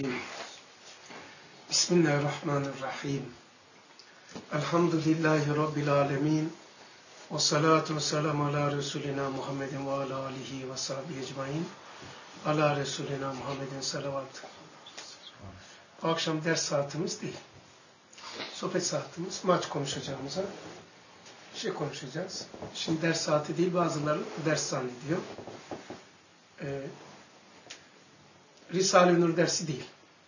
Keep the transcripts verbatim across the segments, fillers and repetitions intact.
Bismillahirrahmanirrahim. Elhamdülillahi Rabbil alemin. Ve salatu ve selamu ala Resulina Muhammedin ve ala alihi ve sahbihi ecmain. Ala Resulina Muhammedin salavat. Bu akşam ders saatimiz değil. Sohbet saatimiz. Maç konuşacağımıza şey konuşacağız. Şimdi ders saati değil, bazıları ders zannediyor. Ee, Risale-i Nur dersi değil.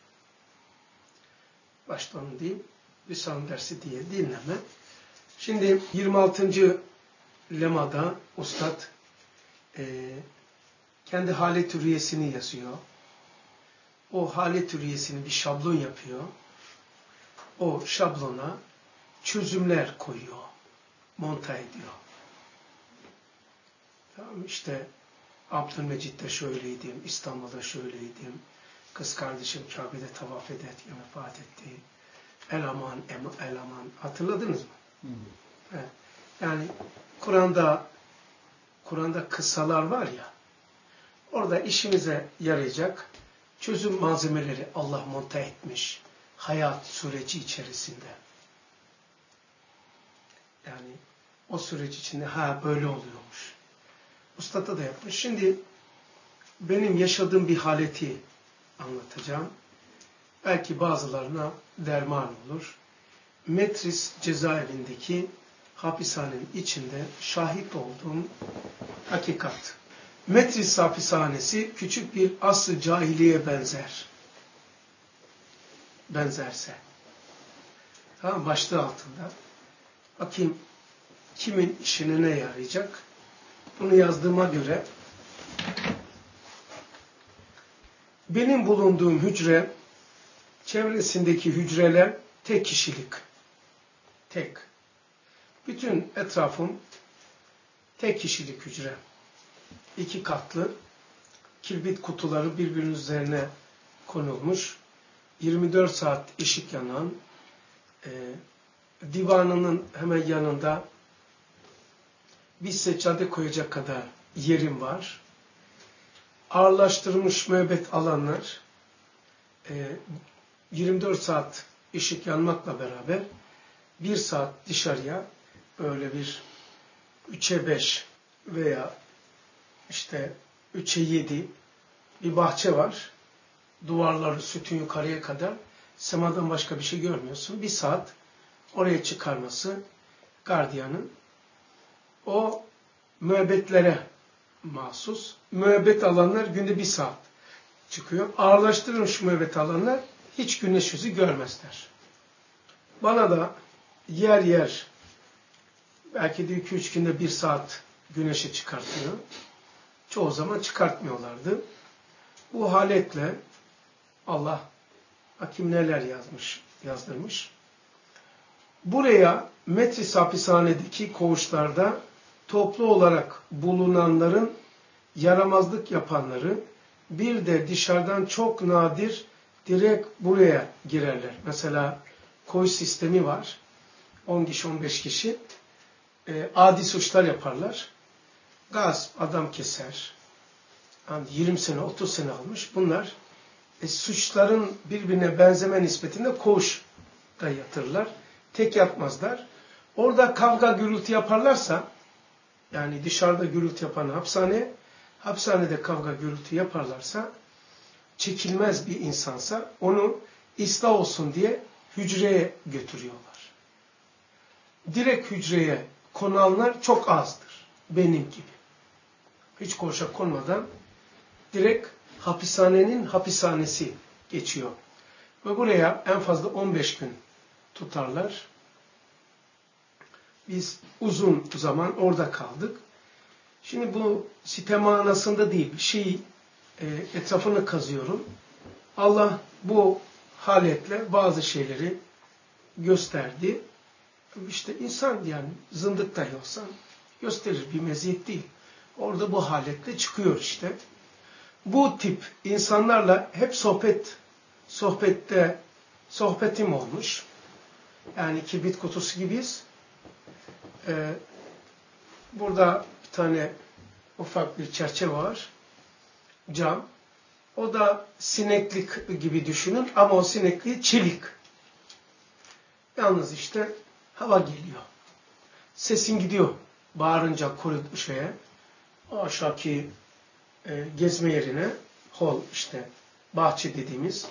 Başta onu diyeyim. Risale-i dersi diye dinleme. Şimdi yirmi altıncı lemada Ustad e, kendi halet-i rüyesini yazıyor. O halet-i rüyesini bir şablon yapıyor. O şablona çözümler koyuyor. Monta ediyor. Tamam, işte Abdülmecit'te şöyleydim, İstanbul'da şöyleydim, kız kardeşim Kabe'de tavaf ederken vefat etti. El aman, el aman. Hatırladınız mı? Hı hı. Evet. Yani Kur'an'da Kur'an'da kıssalar var ya, orada işimize yarayacak çözüm malzemeleri Allah monta etmiş hayat süreci içerisinde. Yani o süreç içinde ha böyle oluyormuş. Ustad'a da yapmış. Şimdi benim yaşadığım bir haleti anlatacağım. Belki bazılarına derman olur. Metris cezaevindeki hapishanenin içinde şahit olduğum hakikat. Metris hapishanesi küçük bir asr-ı cahiliye benzer. Benzerse. Tamam, başlığı altında. Bakayım kimin işine ne yarayacak? Bunu yazdığıma göre benim bulunduğum hücre çevresindeki hücreler tek kişilik. Tek. Bütün etrafım tek kişilik hücre. İki katlı kirbit kutuları birbirinin üzerine konulmuş. yirmi dört saat ışık yanan, e, divanının hemen yanında bir seccade koyacak kadar yerim var. Ağırlaştırılmış müebbet alanlar, e, yirmi dört saat ışık yanmakla beraber bir saat dışarıya böyle bir üçe beş veya işte üçe yedi bir bahçe var. Duvarları sütun yukarıya kadar, semadan başka bir şey görmüyorsun. Bir saat oraya çıkarması gardiyanın. O müebbetlere mahsus. Müebbet alanlar günde bir saat çıkıyor. Ağırlaştırılmış müebbet alanlar hiç güneş yüzü görmezler. Bana da yer yer belki de iki üç günde bir saat güneşe çıkartıyor. Çoğu zaman çıkartmıyorlardı. Bu haletle Allah hakim neler yazmış, yazdırmış. Buraya Metris hapishanedeki koğuşlarda toplu olarak bulunanların yaramazlık yapanları, bir de dışarıdan çok nadir direkt buraya girerler. Mesela koğuş sistemi var. on kişi, on beş kişi. E, adi suçlar yaparlar. Gasp, adam keser. Yani yirmi sene, otuz sene almış. Bunlar e, suçların birbirine benzeme nispetinde koğuşta yatırırlar. Tek yatmazlar. Orada kavga gürültü yaparlarsa, yani dışarıda gürültü yapan hapishane, hapishanede kavga gürültü yaparlarsa, çekilmez bir insansa onu ıslah olsun diye hücreye götürüyorlar. Direkt hücreye konanlar çok azdır. Benim gibi. Hiç koğuşa konmadan direkt hapishanenin hapishanesi geçiyor. Ve buraya en fazla on beş gün tutarlar. Biz uzun zaman orada kaldık. Şimdi bu site manasında değil, bir şeyi e, etrafını kazıyorum. Allah bu haletle bazı şeyleri gösterdi. İşte insan, yani zındık dahi olsan gösterir, bir meziyet değil. Orada bu haletle çıkıyor işte. Bu tip insanlarla hep sohbet, sohbette, sohbetim olmuş. Yani kibrit kutusu gibiyiz. Ee, burada bir tane ufak bir çerçeve var. Cam. O da sineklik gibi düşünün ama o sinekliği çelik. Yalnız işte hava geliyor. Sesin gidiyor. Bağırınca koridor şeye, o aşağıki e, gezme yerine, hol işte, bahçe dediğimiz.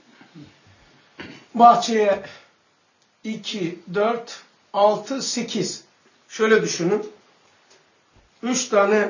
Bahçeye iki, dört, altı, sekiz. Şöyle düşünün. Üç tane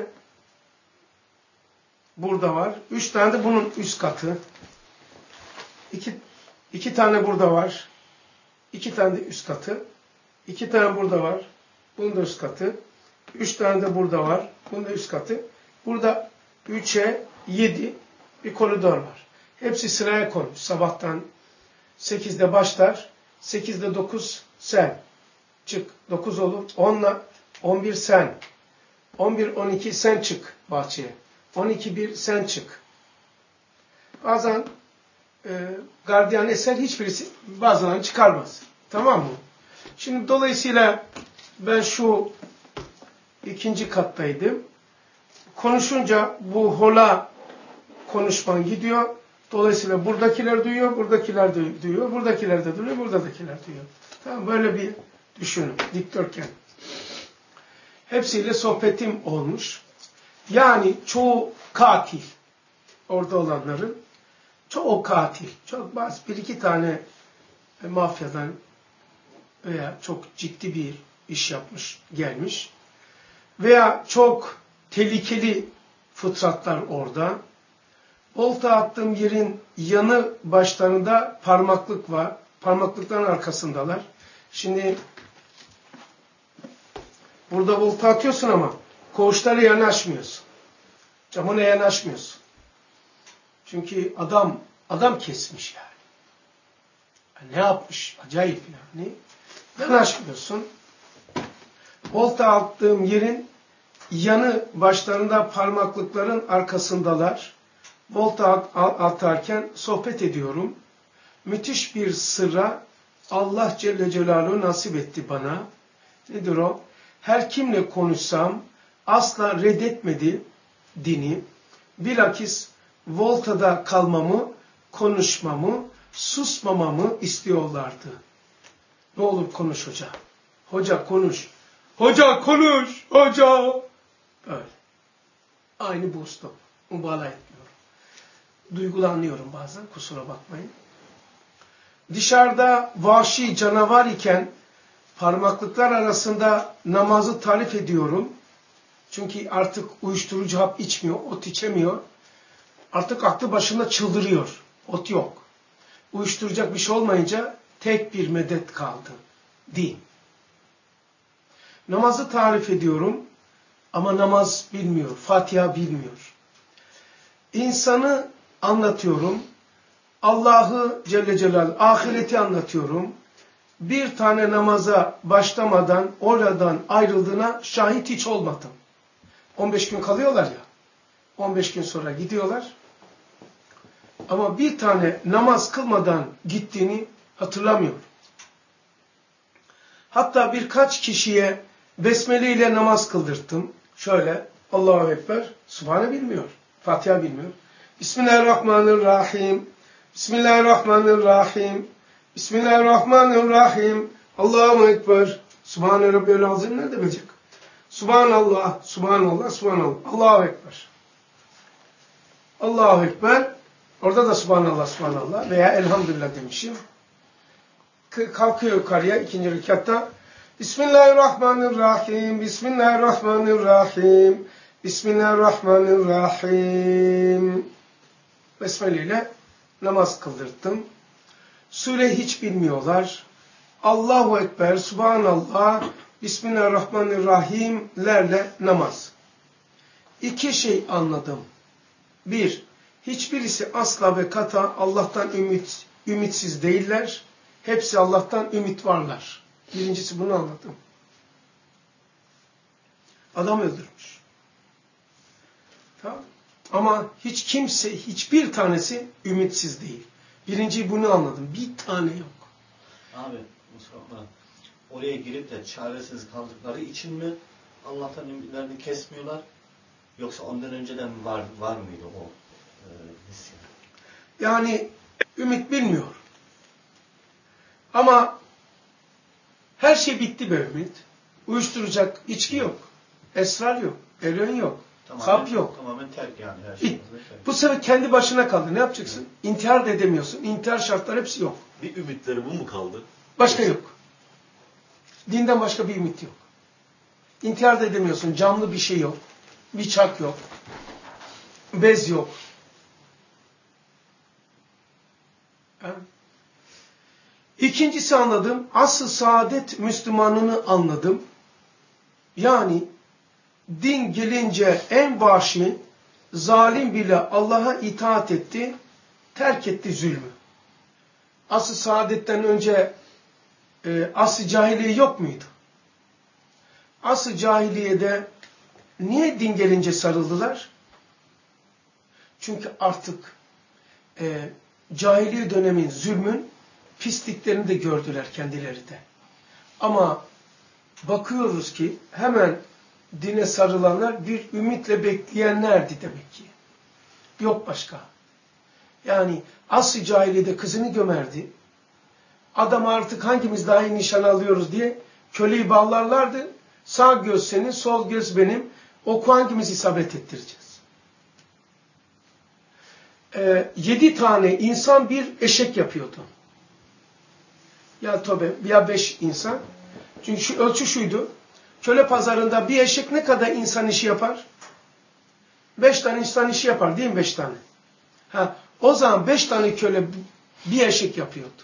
burada var. Üç tane de bunun üst katı. İki, iki tane burada var. İki tane de üst katı. İki tane burada var. Bunun da üst katı. Üç tane de burada var. Bunun da üst katı. Burada üçe yedi bir koridor var. Hepsi sıraya konmuş. Sabahtan sekizde başlar. sekizde dokuz sen. Çık. dokuz olur. onla on bir sen. on bir on iki sen çık bahçeye. on iki bir sen çık. Bazen e, gardiyan eser hiçbirisi bazen çıkarmaz. Tamam mı? Şimdi dolayısıyla ben şu ikinci kattaydım. Konuşunca bu hola konuşman gidiyor. Dolayısıyla buradakiler duyuyor, buradakiler de duyuyor, buradakiler de duyuyor, buradakiler duyuyor. Tamam, böyle bir düşünün. Dikdörtgen. Hepsiyle sohbetim olmuş. Yani çoğu katil. Orada olanların çoğu katil. Çok bazı bir iki tane mafyadan veya çok ciddi bir iş yapmış, gelmiş. Veya çok tehlikeli fıtratlar orada. Olta attığım yerin yanı başlarında parmaklık var. Parmaklıkların arkasındalar. Şimdi burada olta atıyorsun ama koğuşlara yanaşmıyorsun. Camına yanaşmıyorsun. Çünkü adam adam kesmiş yani. yani ne yapmış? Acayip yani. Yanaşmıyorsun. Olta attığım yerin yanı başlarında parmaklıkların arkasındalar. Volta atarken sohbet ediyorum. Müthiş bir sırra Allah Celle Celaluhu nasip etti bana. Nedir o? Her kimle konuşsam asla reddetmedi dini. Bilakis voltada kalmamı, konuşmamı, susmamamı istiyorlardı. Ne olur konuş hoca. Hoca konuş. Hoca konuş. Hoca. Öyle. Aynı bu usta. Mübalağa etmiyorum. Duygulanıyorum bazen. Kusura bakmayın. Dışarıda vahşi canavar iken parmaklıklar arasında namazı tarif ediyorum. Çünkü artık uyuşturucu hap içmiyor, ot içemiyor. Artık aklı başında çıldırıyor. Ot yok. Uyuşturacak bir şey olmayınca tek bir medet kaldı. Din. Namazı tarif ediyorum ama namaz bilmiyor, Fatiha bilmiyor. İnsanı anlatıyorum, Allah'ı Celle Celaluhu, ahireti anlatıyorum. Bir tane namaza başlamadan oradan ayrıldığına şahit hiç olmadım. on beş gün kalıyorlar ya, on beş gün sonra gidiyorlar. Ama bir tane namaz kılmadan gittiğini hatırlamıyorum. Hatta birkaç kişiye Besmele ile namaz kıldırttım. Şöyle, Allahu Ekber, Subhane bilmiyor, Fatiha bilmiyor. Bismillahirrahmanirrahim, Bismillahirrahmanirrahim, Bismillahirrahmanirrahim, Allahu Ekber, Subhane Rabbiyel Azim ne demeyecek? Subhanallah, Subhanallah, Subhanallah, Allahu Ekber. Allahu Ekber, orada da Subhanallah, Subhanallah veya Elhamdülillah demişim. Kalkıyor yukarıya ikinci rekatta. Bismillahirrahmanirrahim, Bismillahirrahmanirrahim, Bismillahirrahmanirrahim. Besmele ile namaz kıldırttım. Sure hiç bilmiyorlar. Allahu Ekber, Subhanallah, Bismillahirrahmanirrahimlerle namaz. İki şey anladım. Bir, hiçbirisi asla ve kata Allah'tan ümit, ümitsiz değiller. Hepsi Allah'tan ümit varlar. Birincisi bunu anladım. Adam öldürmüş. Tamam. Ama hiç kimse, hiçbir tanesi ümitsiz değil. Birinci bunu anladım. Bir tane yok. Abi, Mustafa, oraya girip de çaresiz kaldıkları için mi Allah'tan ümitlerini kesmiyorlar? Yoksa ondan önceden var var mıydı o e, hissiyat? Yani ümit bilmiyor. Ama her şey bitti be ümit. Uyuşturacak içki yok. Esrar yok. Eroin yok. Tamamen, Kap yok. Tamamen terk yani her şey. Bu sefer kendi başına kaldı. Ne yapacaksın? Evet. İntihar da edemiyorsun. İntihar şartları hepsi yok. Bir ümitleri bu mu kaldı? Başka yok. Dinden başka bir ümit yok. İntihar da edemiyorsun. Camlı bir şey yok. Bıçak yok. Bez yok. Evet. İkincisi anladım. Asıl saadet Müslümanını anladım. Yani din gelince en vahşi, zalim bile Allah'a itaat etti, terk etti zulmü. Asıl saadetten önce e, asıl cahiliye yok muydu? Asıl cahiliyede niye din gelince sarıldılar? Çünkü artık e, cahiliye dönemin zulmün pisliklerini de gördüler kendileri de. Ama bakıyoruz ki hemen dine sarılanlar bir ümitle bekleyenlerdi demek ki. Yok başka. Yani asr-ı cahiliyede kızını gömerdi. Adam artık hangimiz daha iyi nişan alıyoruz diye köleyi bağlarlardı. Sağ göz senin, sol göz benim. Oku hangimiz isabet ettireceğiz? Ee, yedi tane insan bir eşek yapıyordu. Ya tabi ya beş insan. Çünkü şu ölçü şuydu. Köle pazarında bir eşek ne kadar insan işi yapar? Beş tane insan işi yapar değil mi? Beş tane. Ha, o zaman beş tane köle bir eşek yapıyordu.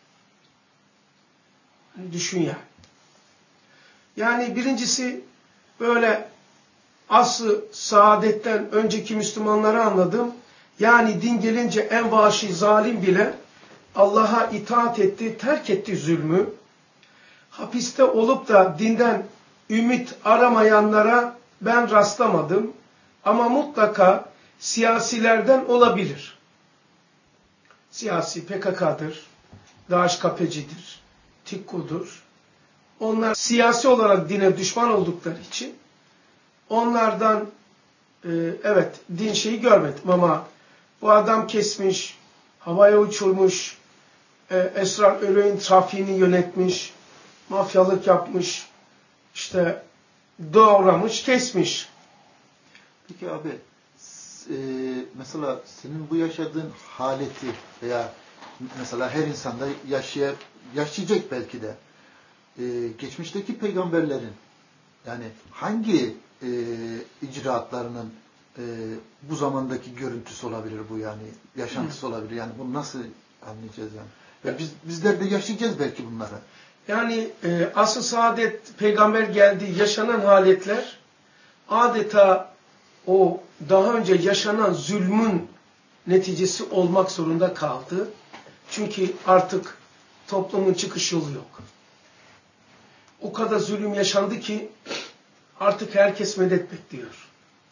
Düşün ya. Yani birincisi böyle aslı saadetten önceki Müslümanları anladım. Yani din gelince en vahşi zalim bile Allah'a itaat etti, terk etti zulmü. Hapiste olup da dinden ümit aramayanlara ben rastlamadım. Ama mutlaka siyasilerden olabilir. Siyasi P K K'dır, DAEŞ-KAPE'cidir, TİKKU'dur. Onlar siyasi olarak dine düşman oldukları için onlardan e, evet din şeyi görmedim ama bu adam kesmiş, havaya uçurmuş, e, esrar eroin trafiğini yönetmiş, mafyalık yapmış, işte doğramış, kesmiş. Peki abi, e, mesela senin bu yaşadığın haleti veya mesela her insanda yaşaya, yaşayacak belki de e, geçmişteki peygamberlerin yani hangi e, icraatlarının e, bu zamandaki görüntüsü olabilir bu yani yaşantısı olabilir yani bunu nasıl anlayacağız yani ve biz bizler de yaşayacağız belki bunları. Yani e, asıl saadet peygamber geldi yaşanan haletler adeta o daha önce yaşanan zulmün neticesi olmak zorunda kaldı. Çünkü artık toplumun çıkış yolu yok. O kadar zulüm yaşandı ki artık herkes medet bekliyor.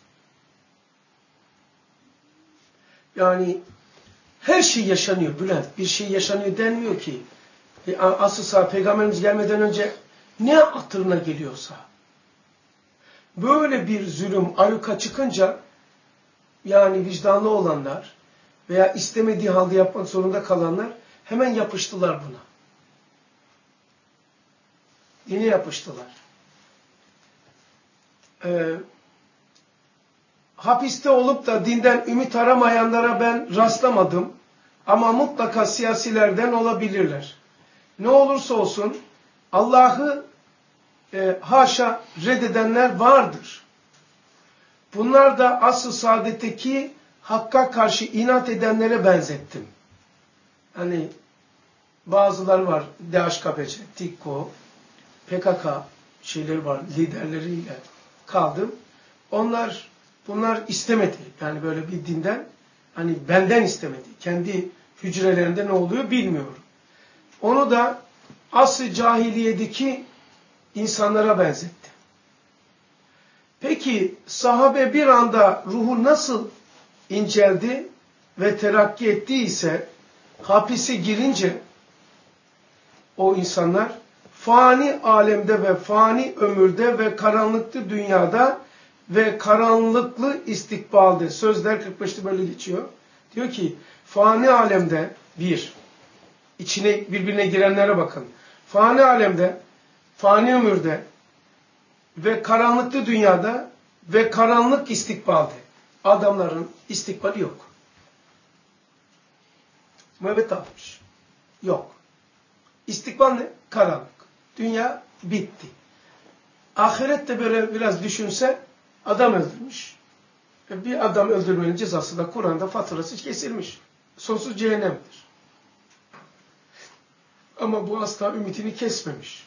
Yani her şey yaşanıyor Bülent. Bir şey yaşanıyor denmiyor ki. E, asıl sağ peygamberimiz gelmeden önce ne hatırına geliyorsa. Böyle bir zulüm ayyuka çıkınca yani vicdanlı olanlar veya istemediği halde yapmak zorunda kalanlar hemen yapıştılar buna. Dine yapıştılar. Ee, hapiste olup da dinden ümit aramayanlara ben rastlamadım. Ama mutlaka siyasilerden olabilirler. Ne olursa olsun Allah'ı e, haşa reddedenler vardır. Bunlar da asıl saadetteki hakka karşı inat edenlere benzettim. Hani bazıları var DAEŞ-KAPE'ci, TİKKU, P K K şeyleri var, liderleriyle kaldım. Onlar bunlar istemedi. Yani böyle bir dinden hani benden istemedi. Kendi hücrelerinde ne oluyor bilmiyorum. Onu da asr-ı cahiliyedeki insanlara benzetti. Peki sahabe bir anda ruhu nasıl inceldi ve terakki ettiyse hapise girince o insanlar fani alemde ve fani ömürde ve karanlıklı dünyada ve karanlıklı istikbalde sözler kırk beşte böyle geçiyor. Diyor ki fani alemde bir, içine birbirine girenlere bakın. Fani alemde, fani ömürde ve karanlıklı dünyada ve karanlık istikbalde adamların istikbali yok. Mehmet almış. Yok. İstikbal ne? Karanlık. Dünya bitti. Ahirette böyle biraz düşünse adam öldürmüş. Bir adam öldürmenin cezası da Kur'an'da faturası kesilmiş. Sonsuz cehennemdir. Ama bu asla ümitini kesmemiş.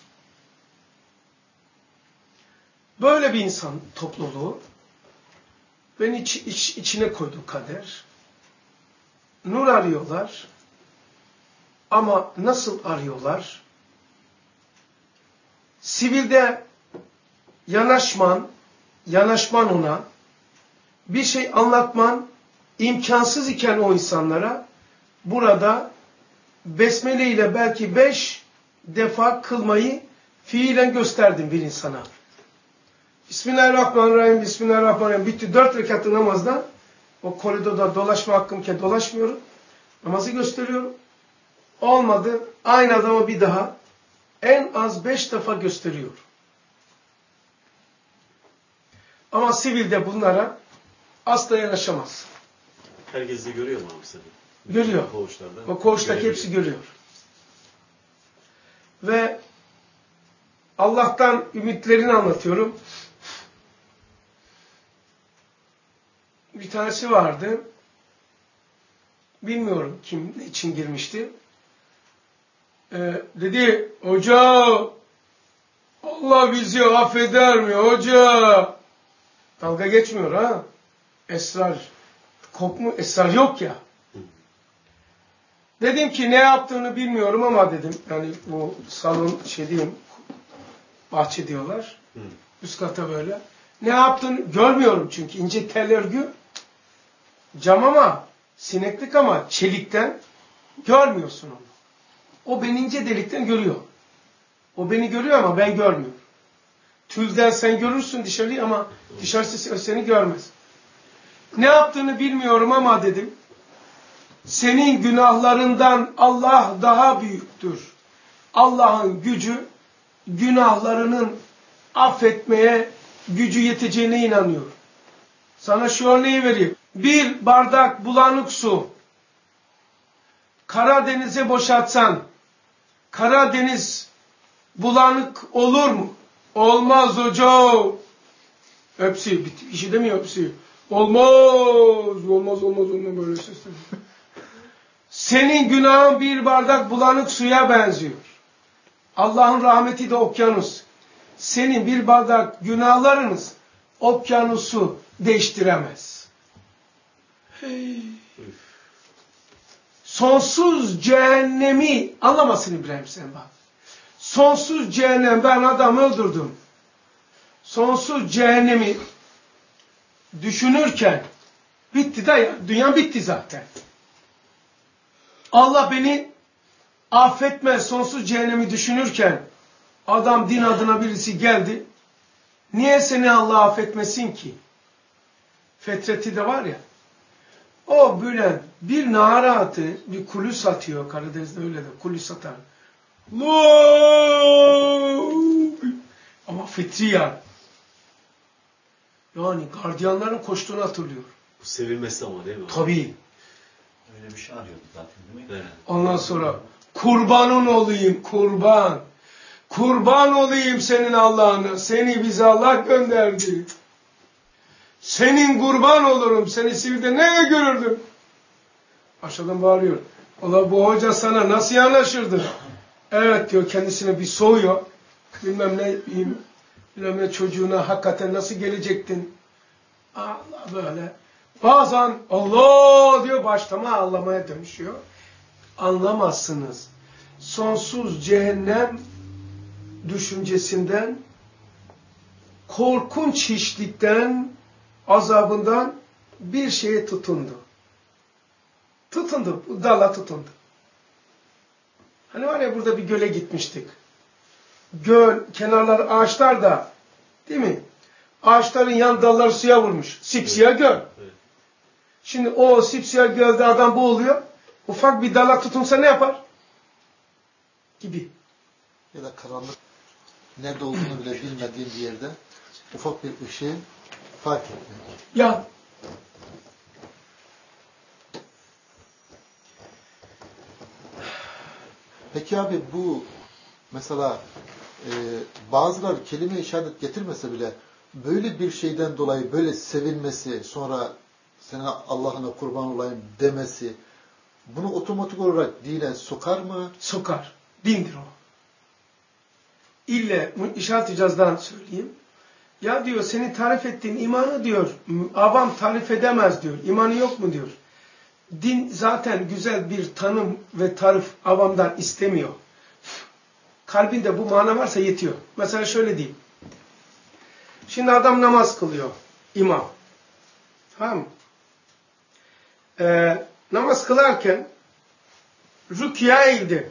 Böyle bir insan topluluğu beni iç, iç, içine koydu kader. Nur arıyorlar. Ama nasıl arıyorlar? Sivilde yanaşman, yanaşman ona, bir şey anlatman imkansız iken o insanlara burada besmele ile belki beş defa kılmayı fiilen gösterdim bir insana. Bismillahirrahmanirrahim, Bismillahirrahmanirrahim. Bitti. Dört rekatlı namazda o koridorda dolaşma hakkımken dolaşmıyorum. Namazı gösteriyorum. Olmadı. Aynı adama bir daha en az beş defa gösteriyor. Ama sivilde bunlara asla yanaşamaz. Herkes de görüyor mu abi seni? Görüyor. Koğuşlarda. O koğuştaki hepsi görüyor. Ve Allah'tan ümitlerini anlatıyorum. Bir tanesi vardı. Bilmiyorum kim ne için girmişti. Ee, dedi, hoca Allah bizi affeder mi hoca? Dalga geçmiyor ha. Esrar. Kopmu, esrar yok ya. Dedim ki ne yaptığını bilmiyorum ama dedim. Yani bu salon şey diyeyim, bahçe diyorlar. Hı. Üst kata böyle. Ne yaptığını görmüyorum çünkü ince tel örgü. Cam ama sineklik ama çelikten görmüyorsun onu. O beni ince delikten görüyor. O beni görüyor ama ben görmüyorum. Tülden sen görürsün dışarıyı ama dışarısı seni görmez. Ne yaptığını bilmiyorum ama dedim. Senin günahlarından Allah daha büyüktür. Allah'ın gücü günahlarının affetmeye gücü yeteceğine inanıyor. Sana şu örneği vereyim. Bir bardak bulanık su Karadeniz'e boşaltsan Karadeniz bulanık olur mu? Olmaz hocam. Hepsi, işi demiyor hepsi. Olmaz, olmaz, olmaz, olmaz böyle sesler. Senin günahın bir bardak bulanık suya benziyor. Allah'ın rahmeti de okyanus. Senin bir bardak günahlarınız okyanusu değiştiremez. Hey. Sonsuz cehennemi anlamasın İbrahim sen bak. Sonsuz cehennem, ben adamı öldürdüm. Sonsuz cehennemi düşünürken bitti de dünya bitti zaten. Allah beni affetmez sonsuz cehennemi düşünürken adam din adına birisi geldi. Niye seni Allah affetmesin ki? Fetreti de var ya. O böyle bir narahatı, bir kulüs atıyor. Karadeniz'de öyle de kulüs atar. Ama fitri yani. Yani gardiyanların koştuğunu hatırlıyor. Bu sevilmesi ama değil mi? Tabii. Öyle bir şey arıyordu zaten değil mi? Evet. Ondan sonra kurbanın olayım kurban. Kurban olayım senin Allah'ına. Seni bize Allah gönderdi. Senin kurban olurum. Seni sivilde ne görürdüm? Aşağıdan bağırıyor. Allah bu hoca sana nasıl yanaşırdı? Evet diyor kendisine bir soğuyor. Bilmem ne bilmem ne çocuğuna hakikaten nasıl gelecektin? Allah böyle. Bazen Allah diyor başlama ağlamaya dönüşüyor. Anlamazsınız. Sonsuz cehennem düşüncesinden, korkunç hiçlikten, azabından bir şeye tutundu. Tutundu. Bu dala tutundu. Hani var ya burada bir göle gitmiştik. Göl, kenarlar ağaçlar da değil mi? Ağaçların yan dalları suya vurmuş. Sipsiyah göl. Evet. Şimdi o sipsiyah gölde adam boğuluyor. ufak bir dala tutunsa ne yapar? Gibi. Ya da karanlık nerede olduğunu bile bilmediğin bir yerde ufak bir ışığı fark etmek. Ya Peki abi bu mesela e, bazıları kelime-i şehadet getirmese bile böyle bir şeyden dolayı böyle sevinmesi, sonra sana Allah'ına kurban olayım demesi bunu otomatik olarak dine sokar mı? sokar. Dindir o. İlle İşaret-i İcaz'dan söyleyeyim. Ya diyor senin tarif ettiğin imanı diyor avam tarif edemez diyor. İmanı yok mu diyor. Din zaten güzel bir tanım ve tarif avamdan istemiyor. Kalbinde bu mana varsa yetiyor. Mesela şöyle diyeyim. Şimdi adam namaz kılıyor. İmam. Tamam mı? Ee, namaz kılarken rükûya eğildi.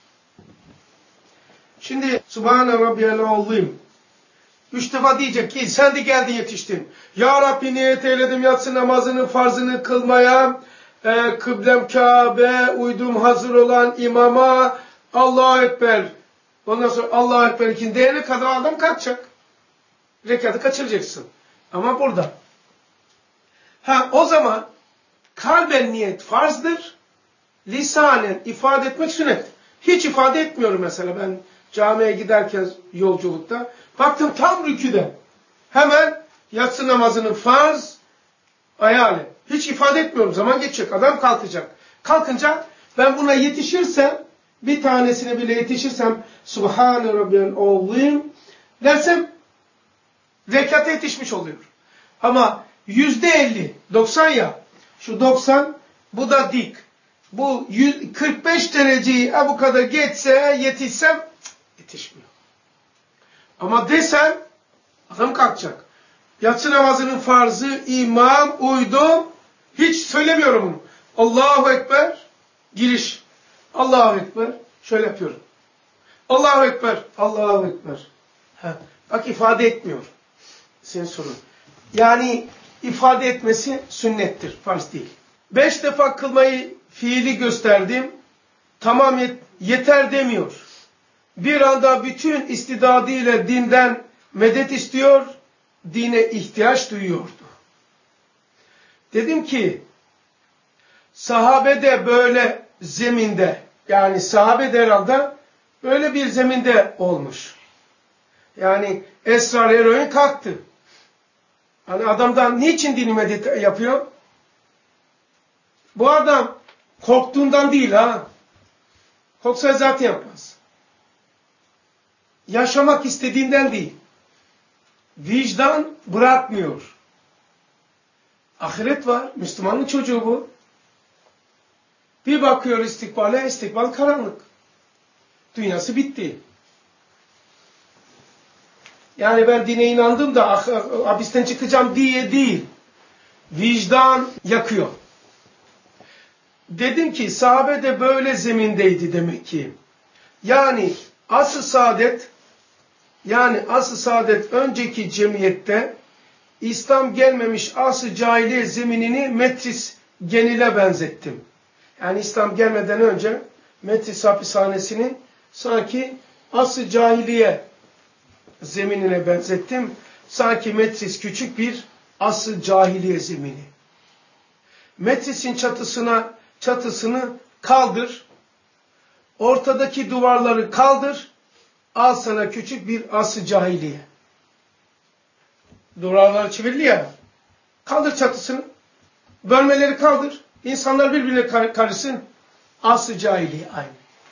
Şimdi Subhane Rabbiyel Azim. Üç defa diyecek ki sen de geldin yetiştin. Ya Rabbi niyet eyledim yatsı namazını farzını kılmaya. E, kıblem Kabe uydum hazır olan imama. Allahu Ekber. Ondan sonra Allahu Ekber ikinci diyene kadar adam kaçacak. Rekatı kaçıracaksın. Ama burada. Ha o zaman kalben niyet farzdır. Lisanen ifade etmek sünnet. Hiç ifade etmiyorum mesela ben camiye giderken yolculukta. Baktım tam rüküde. Hemen yatsı namazının farz hayali. Hiç ifade etmiyorum. Zaman geçecek. Adam kalkacak. Kalkınca ben buna yetişirsem bir tanesine bile yetişirsem Subhane Rabbiyel Azim dersem rekata yetişmiş oluyor. Ama yüzde elli, doksan ya şu doksan bu da dik. Bu kırk beş dereceyi bu kadar geçse yetişsem cık, yetişmiyor. Ama desem adam kalkacak. Yatsı namazının farzı imam uydu. Hiç söylemiyorum bunu. Allahu Ekber giriş. Allahu Ekber şöyle yapıyorum. Allahu Ekber. Allahu Ekber. Ha, bak ifade etmiyor. Senin sorun. Yani ifade etmesi sünnettir. Farz değil. Beş defa kılmayı fiili gösterdim. Tamam yet yeter demiyor. Bir anda bütün istidadıyla dinden medet istiyor. Dine ihtiyaç duyuyordu. Dedim ki sahabe de böyle zeminde yani sahabe de herhalde böyle bir zeminde olmuş. Yani esrar eroin kalktı. Hani adamdan niçin dini medet yapıyor? Bu adam korktuğundan değil ha. Korksa zaten yapmaz. Yaşamak istediğinden değil. Vicdan bırakmıyor. Ahiret var. Müslümanın çocuğu bu. Bir bakıyor istikbale, istikbal karanlık. Dünyası bitti. Yani ben dine inandım da ah, hapisten çıkacağım diye değil. Vicdan yakıyor. Dedim ki sahabe de böyle zemindeydi demek ki. Yani asr-ı saadet yani asr-ı saadet önceki cemiyette İslam gelmemiş asr-ı cahiliye zeminini Metris genile benzettim. Yani İslam gelmeden önce Metris hapishanesini sanki asr-ı cahiliye zeminine benzettim. Sanki Metris küçük bir asr-ı cahiliye zemini. Metris'in çatısına çatısını kaldır. Ortadaki duvarları kaldır. Al sana küçük bir asr-ı cahiliye. Duvarlar çivilli ya. Kaldır çatısını. Bölmeleri kaldır. İnsanlar birbirine kar karışsın. Asr-ı cahiliye aynı.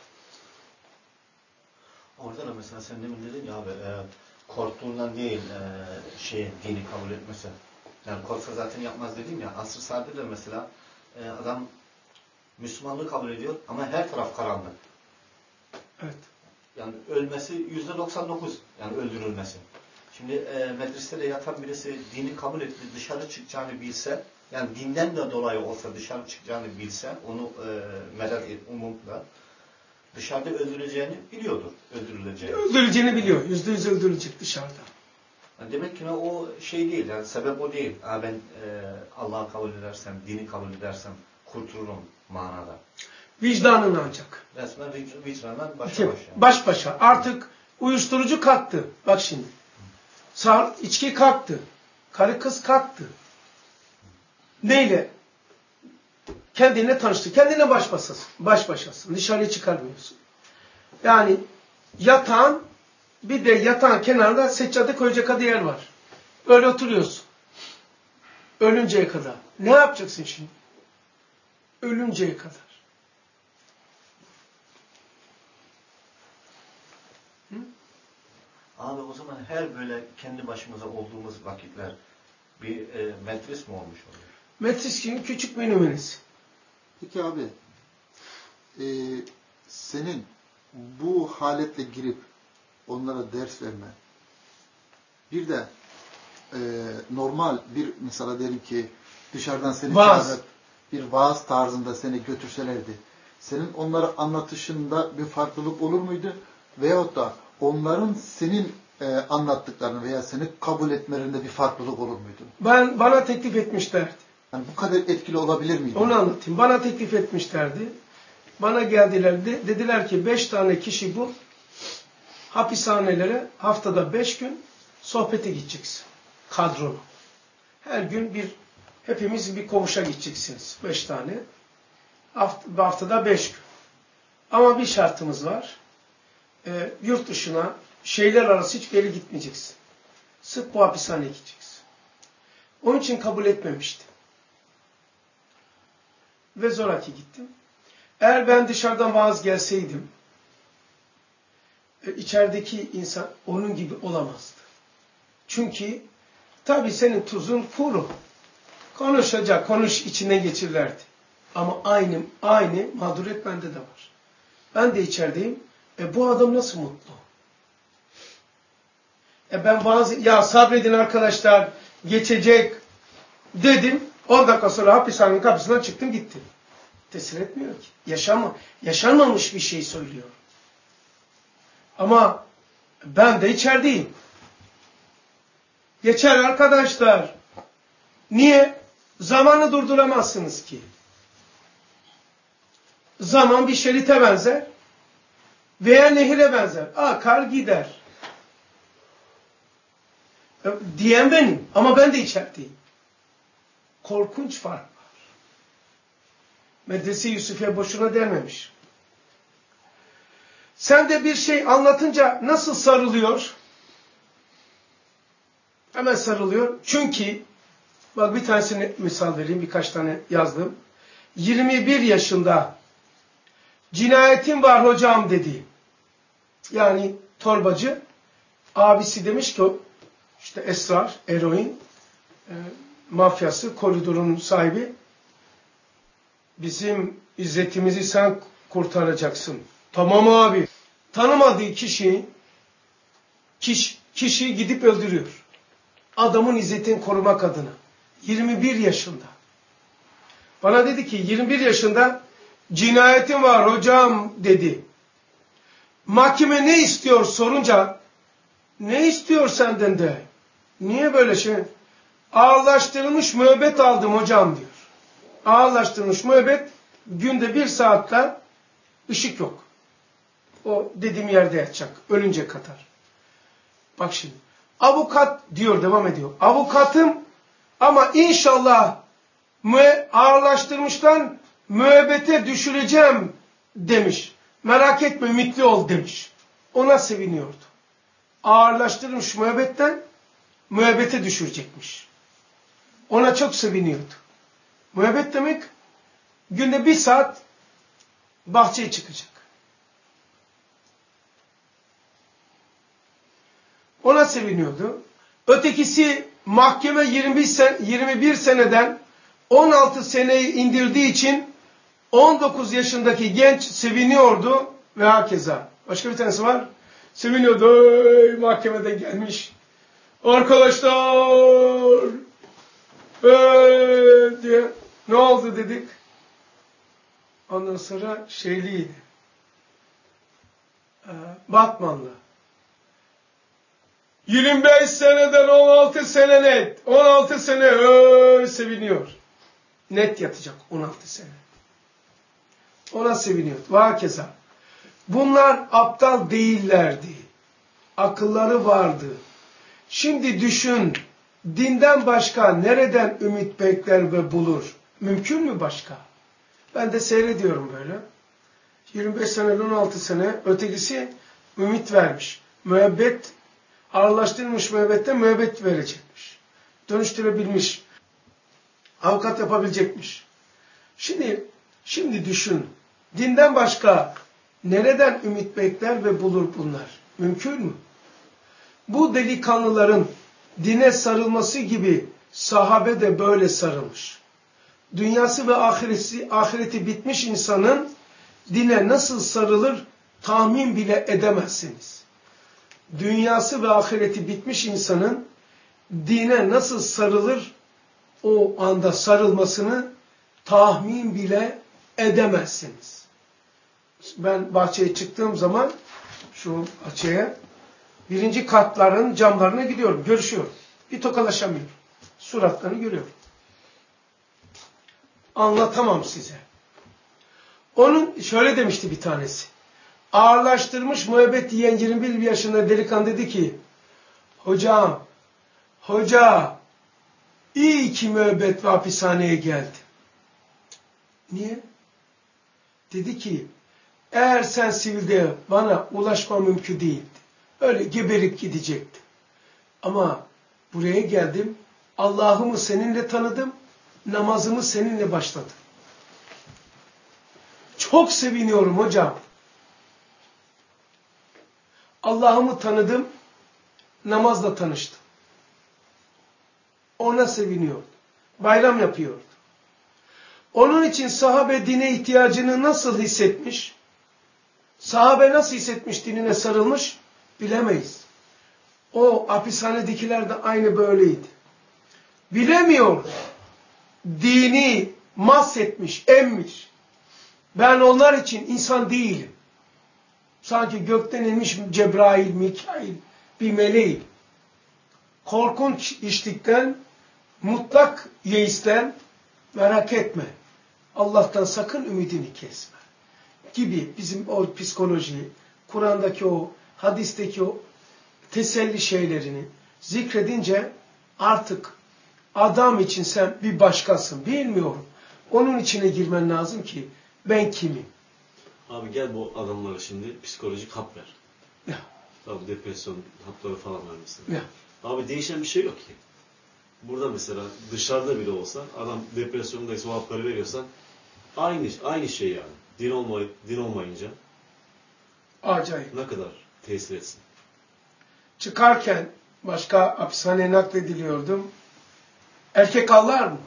Orada da mesela sen demin dedin ya abi e, korktuğundan değil e, şey dini kabul etmesi. Yani korksa zaten yapmaz dedim ya. Asr-ı saadet'te mesela e, adam Müslümanlığı kabul ediyor ama her taraf karanlık. Evet. Yani ölmesi yüzde doksan dokuz yani öldürülmesi. Şimdi e, medresede yatan birisi dini kabul etti, dışarı çıkacağını bilse, yani dinden de dolayı olsa dışarı çıkacağını bilse, onu e, merak et, umutla dışarıda öldürüleceğini biliyordur, öldürüleceğini. Öldürüleceğini biliyor. Yüzde yüz öldürülecek dışarıda. Yani demek ki o şey değil, yani sebep o değil. Ha ben e, Allah'ı kabul edersem, dini kabul edersem kurtulurum manada. Vicdanın ancak. Resmen vic- vicdanla başa İki, başa. baş başa. Artık uyuşturucu kalktı. Bak şimdi. Sar, içki kalktı. Karı kız kalktı. Neyle? Kendine tanıştı. Kendine baş başasın. Baş başasın. Dışarıya çıkarmıyorsun. Yani yatağın, bir de yatağın kenarında seccade koyacak yer var. Öyle oturuyorsun. Ölünceye kadar. Ne yapacaksın şimdi? Ölünceye kadar. Hı? Abi o zaman her böyle kendi başımıza olduğumuz vakitler bir e, metris mi olmuş oluyor? Metris gibi küçük bir nümunesi. Peki abi, e, senin bu haletle girip onlara ders vermen, bir de e, normal bir mesela diyelim ki dışarıdan seni Vaaz. çağırıp bir vaaz tarzında seni götürselerdi, senin onlara anlatışında bir farklılık olur muydu? Veyahut da onların senin e, anlattıklarını veya seni kabul etmelerinde bir farklılık olur muydu? Ben, bana teklif etmişlerdi. Yani bu kadar etkili olabilir miydi? Onu anlatayım. Bana teklif etmişlerdi. Bana geldiler. De, dediler ki beş tane kişi bul. Hapishanelere haftada beş gün sohbete gideceksin. Kadronu. Her gün bir, hepimiz bir kovuşa gideceksiniz. Beş tane. Hafta, haftada beş gün. Ama bir şartımız var. E, yurt dışına, şehirler arası hiçbir yere gitmeyeceksin. Sırf bu hapishaneye gideceksin. Onun için kabul etmemiştim. Ve zoraki gittim. Eğer ben dışarıdan vaaz gelseydim, e, içerideki insan onun gibi olamazdı. Çünkü tabii senin tuzun kuru. Konuşacak, konuş içine geçirlerdi. Ama aynı, aynı mağduriyet bende de var. Ben de içerideyim. E bu adam nasıl mutlu? E ben bazı, ya sabredin arkadaşlar, geçecek dedim. on dakika sonra hapishanenin kapısından çıktım gittim. Tesir etmiyor ki. Yaşama, yaşanmamış bir şey söylüyor. Ama ben de içerideyim. Geçer arkadaşlar. Niye? Zamanı durduramazsınız ki. Zaman bir şerite benzer veya nehire benzer. Akar gider. Diyen benim ama ben de içerideyim. Korkunç fark var. Medrese Yusufiye boşuna dermemiş. Sen de bir şey anlatınca nasıl sarılıyor? Hemen sarılıyor. Çünkü bak bir tanesini misal vereyim. Birkaç tane yazdım. yirmi bir yaşında cinayetim var hocam dedi. Yani torbacı. Abisi demiş ki işte esrar, eroin e, mafyası, koridorun sahibi. Bizim izzetimizi sen kurtaracaksın. Tamam abi. Tanımadığı kişi, kişi, kişiyi gidip öldürüyor. Adamın izzetini korumak adına. yirmi bir yaşında. Bana dedi ki yirmi bir yaşında cinayetim var hocam dedi. Mahkeme ne istiyor sorunca ne istiyor senden de? Niye böyle şey? Ağırlaştırılmış müebbet aldım hocam diyor. Ağırlaştırılmış müebbet günde bir saatte ışık yok. O dediğim yerde yatacak. Ölünce kadar. Bak şimdi. Avukat diyor devam ediyor. Avukatım ama inşallah müe ağırlaştırmıştan müebbete düşüreceğim demiş. Merak etme ümitli ol demiş. Ona seviniyordu. Ağırlaştırılmış müebbetten müebbete düşürecekmiş. Ona çok seviniyordu. Müebbet demek günde bir saat bahçeye çıkacak. Ona seviniyordu. Ötekisi mahkeme yirmi bir seneden on altı seneyi indirdiği için on dokuz yaşındaki genç seviniyordu ve hakeza. Başka bir tanesi var. Seviniyordu. Ey, mahkemeden gelmiş. Arkadaşlar ey, diye. Ne oldu dedik. Ondan sonra şeyliydi. Batmanlı. yirmi beş seneden on altı sene net. on altı sene öy, seviniyor. Net yatacak on altı sene. Ona seviniyordu. Vakeza. Bunlar aptal değillerdi. Akılları vardı. Şimdi düşün, dinden başka nereden ümit bekler ve bulur? Mümkün mü başka? Ben de seyrediyorum böyle. yirmi beş sene, on altı sene ötekisi ümit vermiş. Müebbet, ağırlaştırılmış müebbette müebbet verecekmiş. Dönüştürebilmiş. Avukat yapabilecekmiş. Şimdi, şimdi düşün, dinden başka nereden ümit bekler ve bulur bunlar? Mümkün mü? Bu delikanlıların dine sarılması gibi sahabe de böyle sarılmış. Dünyası ve ahireti, ahireti bitmiş insanın dine nasıl sarılır tahmin bile edemezsiniz. Dünyası ve ahireti bitmiş insanın dine nasıl sarılır o anda sarılmasını tahmin bile edemezsiniz. Ben bahçeye çıktığım zaman şu bahçeye birinci katların camlarına gidiyorum, görüşüyorum. Bir tokalaşamıyorum. Suratlarını görüyorum. Anlatamam size. Onun şöyle demişti bir tanesi. Ağırlaştırmış müebbet yiyen yirmi bir yaşında delikanlı dedi ki, hocam, hoca, iyi ki müebbet ve hapishaneye geldi. Niye? Dedi ki, eğer sen sivilde bana ulaşma mümkün değildi. Öyle geberip gidecektim. Ama buraya geldim, Allah'ımı seninle tanıdım, namazımı seninle başladım. Çok seviniyorum hocam. Allah'ımı tanıdım, namazla tanıştım. Ona seviniyordu. Bayram yapıyordu. Onun için sahabe dine ihtiyacını nasıl hissetmiş? Sahabe nasıl hissetmiş, dinine sarılmış? Bilemeyiz. O hapishanedekiler de aynı böyleydi. Bilemiyor. Dini mahsetmiş, emmiş. Ben onlar için insan değilim. Sanki gökten inmiş Cebrail, Mikail, bir meleğim. Korkunç işlikten, mutlak yeisten merak etme. Allah'tan sakın ümidini kesme. Gibi bizim o psikolojiyi, Kur'an'daki o, hadisteki o teselli şeylerini zikredince artık adam için sen bir başkasın. Bilmiyorum. Onun içine girmen lazım ki ben kimim? Abi gel bu adamlara şimdi psikolojik hap ver. Ya. Abi depresyon hapları falan vermesin. Ya. Abi değişen bir şey yok ki. Burada mesela dışarıda bile olsa adam depresyondaysa o hapları veriyorsan aynı aynı şey yani. Din, olmay din olmayınca Acayip. ne kadar tesir etsin. Çıkarken başka hapishaneye naklediliyordum. Erkek ağlar mı?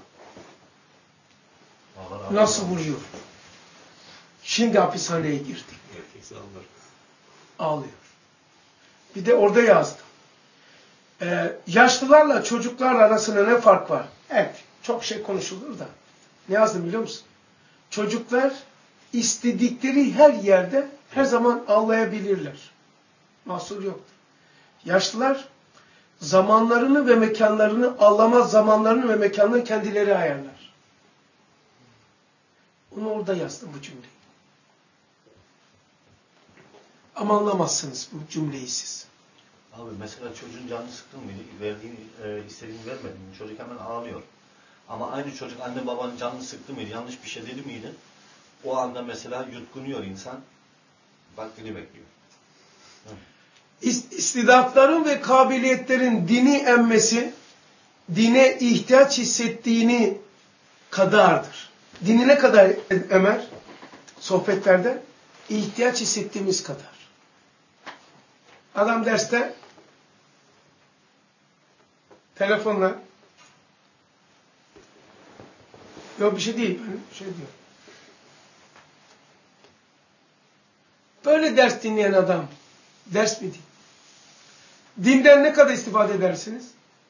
Allah Allah. Nasıl vuruyor? Şimdi hapishaneye girdik. Erkekse anlar. Ağlıyor. Bir de orada yazdım. Ee, yaşlılarla çocuklar arasında ne fark var? Evet, çok şey konuşulur da. Ne yazdım biliyor musun? Çocuklar istedikleri her yerde her zaman ağlayabilirler. Mahsur yoktur. Yaşlılar zamanlarını ve mekanlarını, ağlama zamanlarını ve mekanlarını kendileri ayarlar. Onu orada yazdım bu cümleyi. Ama anlamazsınız bu cümleyi siz. Abi mesela çocuğun canını sıktın mı, verdiğini, e, istediğini vermedin mi? Çocuk hemen ağlıyor. Ama aynı çocuk anne babanın canını sıktı mıydı, yanlış bir şey dedi miydi? O anda mesela yutkunuyor insan, vaktini bekliyor. Hı. İstidatların ve kabiliyetlerin dini emmesi, dine ihtiyaç hissettiğini kadardır. Dini ne kadar emer? Sohbetlerde ihtiyaç hissettiğimiz kadar. Adam derste telefonla yok bir şey değil, ben şey diyor. Böyle ders dinleyen adam ders mi değil? Dinden ne kadar istifade edersiniz?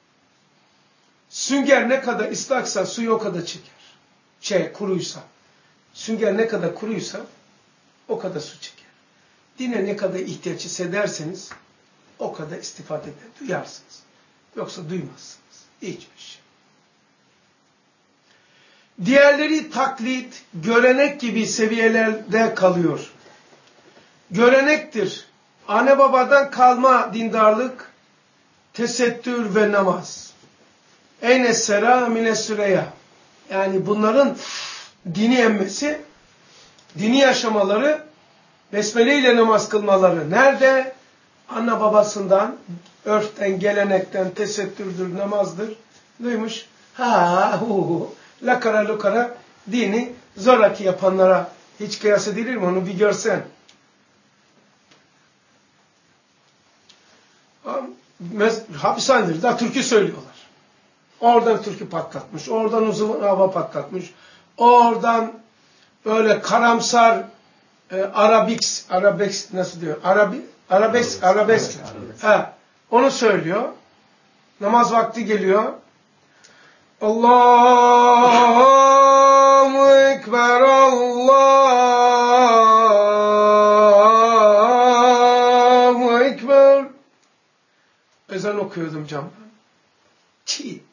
Sünger ne kadar ıslaksa suyu o kadar çeker. Şey kuruysa. Sünger ne kadar kuruysa o kadar su çeker. Dine ne kadar ihtiyaç hissederseniz o kadar istifade eder, duyarsınız. Yoksa duymazsınız. Hiçbir şey. Diğerleri taklit, görenek gibi seviyelerde kalıyor. Görenektir. Anne babadan kalma dindarlık, tesettür ve namaz. Eyne sera mine süreya. Yani bunların dini emmesi, dini yaşamaları, besmele ile namaz kılmaları nerede? Anne babasından, örften, gelenekten, tesettürdür, namazdır. Duymuş. Ha hu hu. Lakara lukara dini zoraki yapanlara hiç kıyas edilir mi? Onu bir görsen. Hapishanedir. Daha türkü söylüyorlar. Oradan türkü patlatmış. Oradan uzun hava patlatmış. Oradan böyle karamsar e, arabiks, arabesk nasıl diyor? Arabi, arabesk, arabesk. Ha, onu söylüyor. Namaz vakti geliyor. Allahu Ekber, Allahu Ekber. Ezan okuyordum camdan. Çiğ.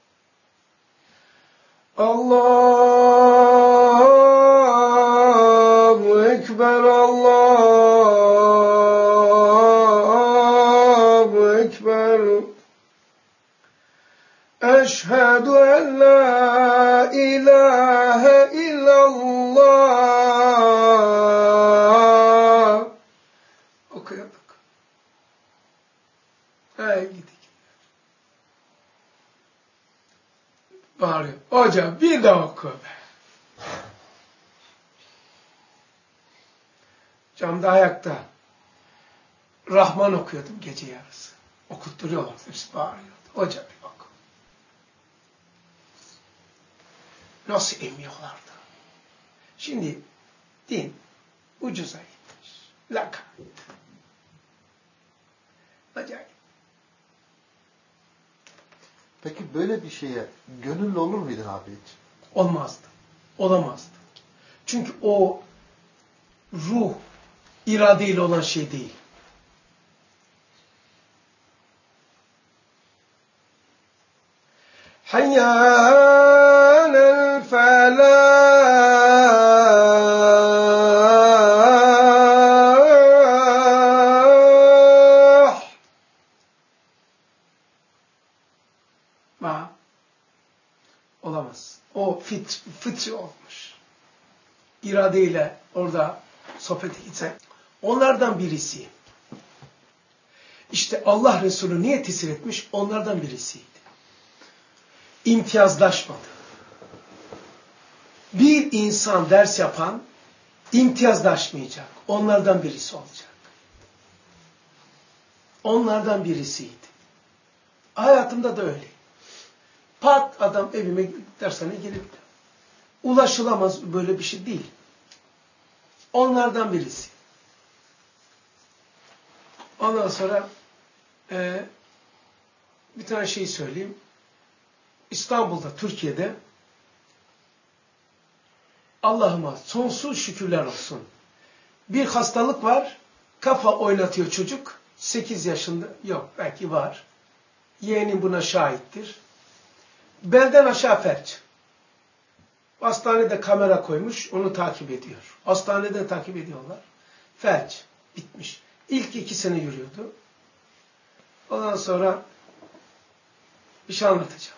Allahu Ekber, Allahu Ekber. Eşhedü en la ilahe illallah. Okuyorduk. Hey gidik. Bağırıyor. Hocam bir daha oku be. Camda ayakta. Rahman okuyordum gece yarısı. Okutturuyorlar. Hepsi bağırıyordu. Hocam bir oku. Nasıl emiyorlardı? Şimdi din ucuza gitmiş. Lakayt. Acayip. Peki böyle bir şeye gönüllü olur muydun abi hiç? Olmazdı. Olamazdı. Çünkü o ruh iradeyle olan şey değil. Hayyanel felah. Bak. Olamaz. O fit, fıtri olmuş. İradeyle orada sohbete gitse. Onlardan birisi. İşte Allah Resulü niye tesir etmiş? Onlardan birisiydi. İmtiyazlaşmadı. Bir insan ders yapan imtiyazlaşmayacak. Onlardan birisi olacak. Onlardan birisiydi. Hayatımda da öyle. Pat adam evime dershaneye gelip ulaşılamaz böyle bir şey değil. Onlardan birisi. Ondan sonra e, bir tane şey söyleyeyim. İstanbul'da, Türkiye'de Allah'ıma sonsuz şükürler olsun. Bir hastalık var, kafa oynatıyor çocuk. sekiz yaşında, yok belki var. Yeğenim buna şahittir. Belden aşağı felç. Hastanede kamera koymuş, onu takip ediyor. Hastanede takip ediyorlar. Felç, bitmiş. İlk iki sene yürüyordu. Ondan sonra bir şey anlatacağım.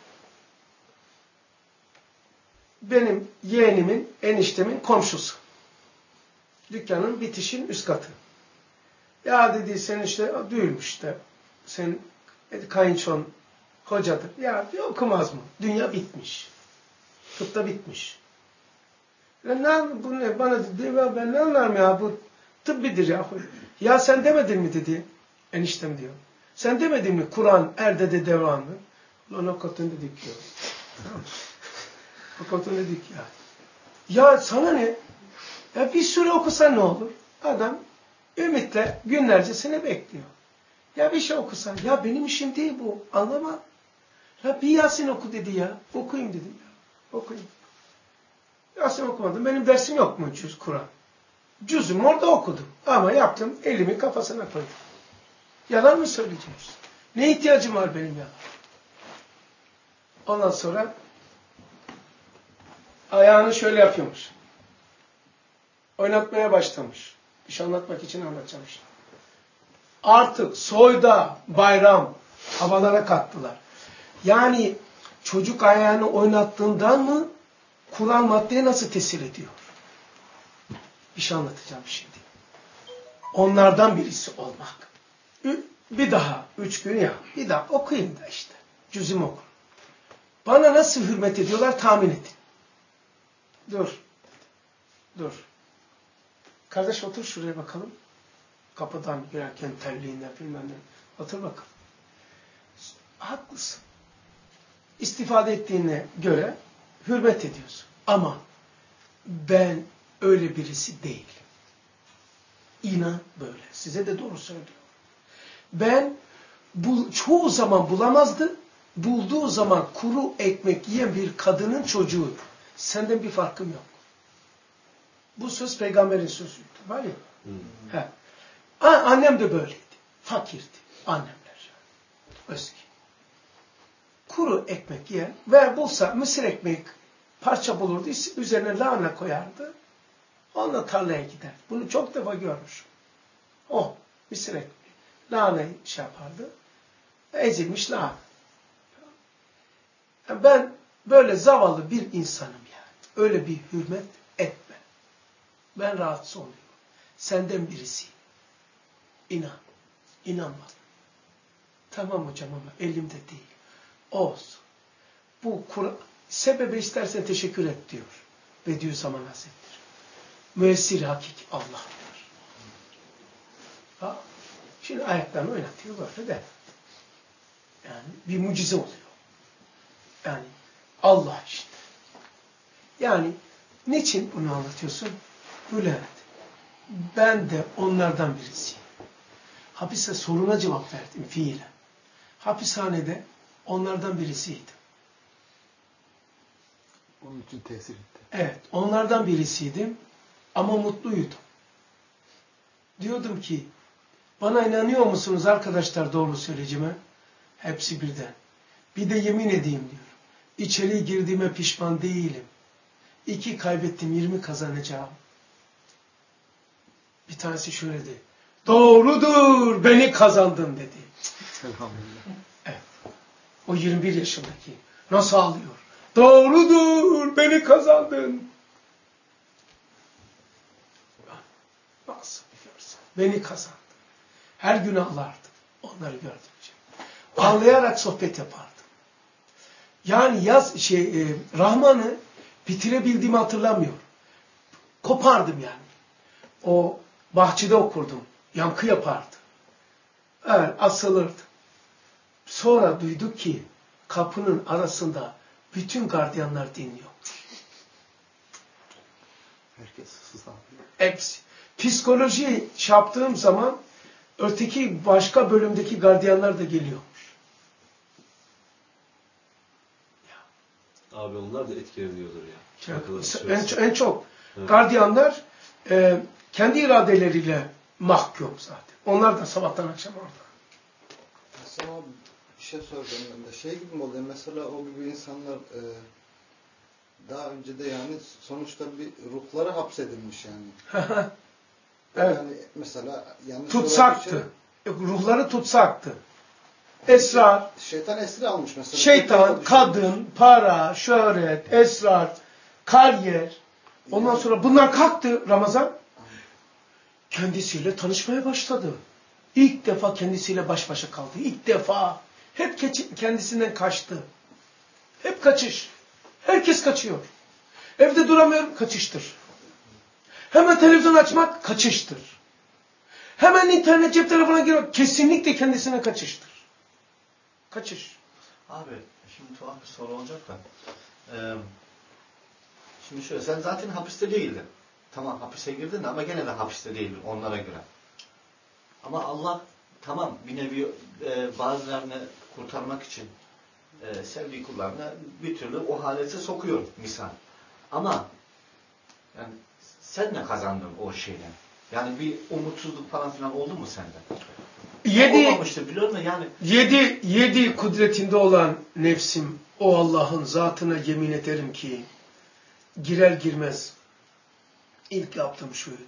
Benim yeğenimin, eniştemin komşusu. Dükkanın bitişin üst katı. Ya dedi sen işte duyulmuş işte. Sen kayınçon hocadır. Ya bir okumaz mı? Dünya bitmiş. Tıpta bitmiş. Ya ne, bu ne? Bana dedi ben ne anlarım ya bu tıbbidir ya. Ya sen demedin mi dedi. Eniştem diyor. Sen demedin mi Kur'an erde de devamlı? Ulan o kadın dedik ya. O kadın dedik ya. Ya sana ne? Ya bir süre okusan ne olur? Adam ümitle günlerce seni bekliyor. Ya bir şey okusan. Ya benim işim değil bu. Anlama. Ya bir Yasin oku dedi ya. Okuyayım dedim ya. Okuyayım. Yasin okumadım. Benim dersim yok mu cüz Kur'an? Cüzüm orada okudum. Ama yaptım. Elimi kafasına koydum. Yalan mı söyleyeceğim? Ne ihtiyacım var benim yalan? Ondan sonra Ayağını şöyle yapıyormuş. Oynatmaya başlamış. Bir şey anlatmak için anlatacağım işte. Artık soyda bayram havalara kattılar. Yani çocuk ayağını oynattığından mı Kur'an maddeye nasıl tesir ediyor? Bir şey anlatacağım şimdi. Onlardan birisi olmak. Bir daha üç gün ya bir daha okuyayım da işte. Cüzüm oku. Bana nasıl hürmet ediyorlar tahmin edin. Dur. Dur. Kardeş otur şuraya bakalım. Kapıdan girerken terliğinden bilmem ne. Otur bakalım. Haklısın. İstifade ettiğine göre hürmet ediyorsun. Ama ben öyle birisi değilim. İnan böyle. Size de doğru söylüyorum. Ben bu, çoğu zaman bulamazdı. Bulduğu zaman kuru ekmek yiyen bir kadının çocuğu. Senden bir farkım yok. Bu söz peygamberin sözüydü. Var ya. Hmm. He. Annem de böyleydi. Fakirdi. Annemler. Eski. Kuru ekmek yiyen ve bulsa mısır ekmek parça bulurdu. Üzerine lahana koyardı. Onunla tarlaya gider. Bunu çok defa görmüşüm. O mısır ekmeği. Lahanayı şey yapardı. Ezilmiş lahana. Ben böyle zavallı bir insanım yani. Öyle bir hürmet etme. Ben rahatsız oluyorum. Senden birisiyim. İnan. İnan bana. Tamam hocam ama elimde değil. Olsun. Bu Kur'an sebebi istersen teşekkür et diyor. Bediüzzaman Hazretleri. Müessir hakiki Allah'tır. Ha? Şimdi ayaklarını oynatıyor böyle de. Yani bir mucize oluyor. Yani Allah işte. Yani niçin bunu anlatıyorsun? Bülent. Ben de onlardan birisiyim. Hapiste soruna cevap verdim fiilen. Hapishanede onlardan birisiydim. Onun için tesir etti. Evet, onlardan birisiydim ama mutluydum. Diyordum ki, bana inanıyor musunuz arkadaşlar doğru söyleyeceğime? Hepsi birden. Bir de yemin edeyim diyor. İçeri girdiğime pişman değilim. İki kaybettim, yirmi kazanacağım. Bir tanesi şöyle dedi. Doğrudur, beni kazandın dedi. Elhamdülillah. Evet. O yirmi bir yaşındaki. Nasıl ağlıyor? Doğrudur, beni kazandın. Nasıl biliyorsun? Beni kazandın. Her gün ağlardım. Onları gördükçe. Ağlayarak sohbet yapardım. Yani yaz şey e, Rahman'ı bitirebildiğimi hatırlamıyorum. Kopardım yani. O bahçede okurdum. Yankı yapardı. Evet, asılırdı. Sonra duyduk ki kapının arasında bütün gardiyanlar dinliyor. Herkes sızlanıyor. Hepsi. Psikoloji yaptığım zaman öteki başka bölümdeki gardiyanlar da geliyormuş. Abi onlar da etkileniyordur ya. En, en çok evet. Gardiyanlar e, kendi iradeleriyle mahkum zaten. Onlar da sabahtan akşam orada. Mesela bir şey soracağım ben de. Şey gibi mi oluyor? Mesela o gibi insanlar e, daha önce de yani sonuçta bir ruhları hapsedilmiş yani. Evet. Yani mesela yani tutsaktı. Şey, ruhları tutsaktı. Esrar. Şeytan esir almış mesela. Şeytan, kadın, para, şöhret, esrar, kariyer. Ondan sonra bunlar kalktı Ramazan. Kendisiyle tanışmaya başladı. İlk defa kendisiyle baş başa kaldı. İlk defa. Hep kendisinden kaçtı. Hep kaçış. Herkes kaçıyor. Evde duramıyorum, kaçıştır. Hemen televizyon açmak, kaçıştır. Hemen internet cep telefona girmek, kesinlikle kendisine kaçıştır. Kaçış. Abi, şimdi tuhaf bir soru olacak da. Ee, şimdi şöyle, sen zaten hapiste değildin. Tamam, hapise girdin ama gene de hapiste değildin onlara göre. Ama Allah, tamam bir nevi e, bazılarını kurtarmak için e, sevdiği kullarına bir türlü o halete sokuyor misal. Ama yani sen ne kazandın o şeyden? Yani bir umutsuzluk falan filan oldu mu sende? Yedi, olmamıştır biliyor musun? Yani yedi, yedi kudretinde olan nefsim o Allah'ın zatına yemin ederim ki girer girmez ilk yaptığım şuydu.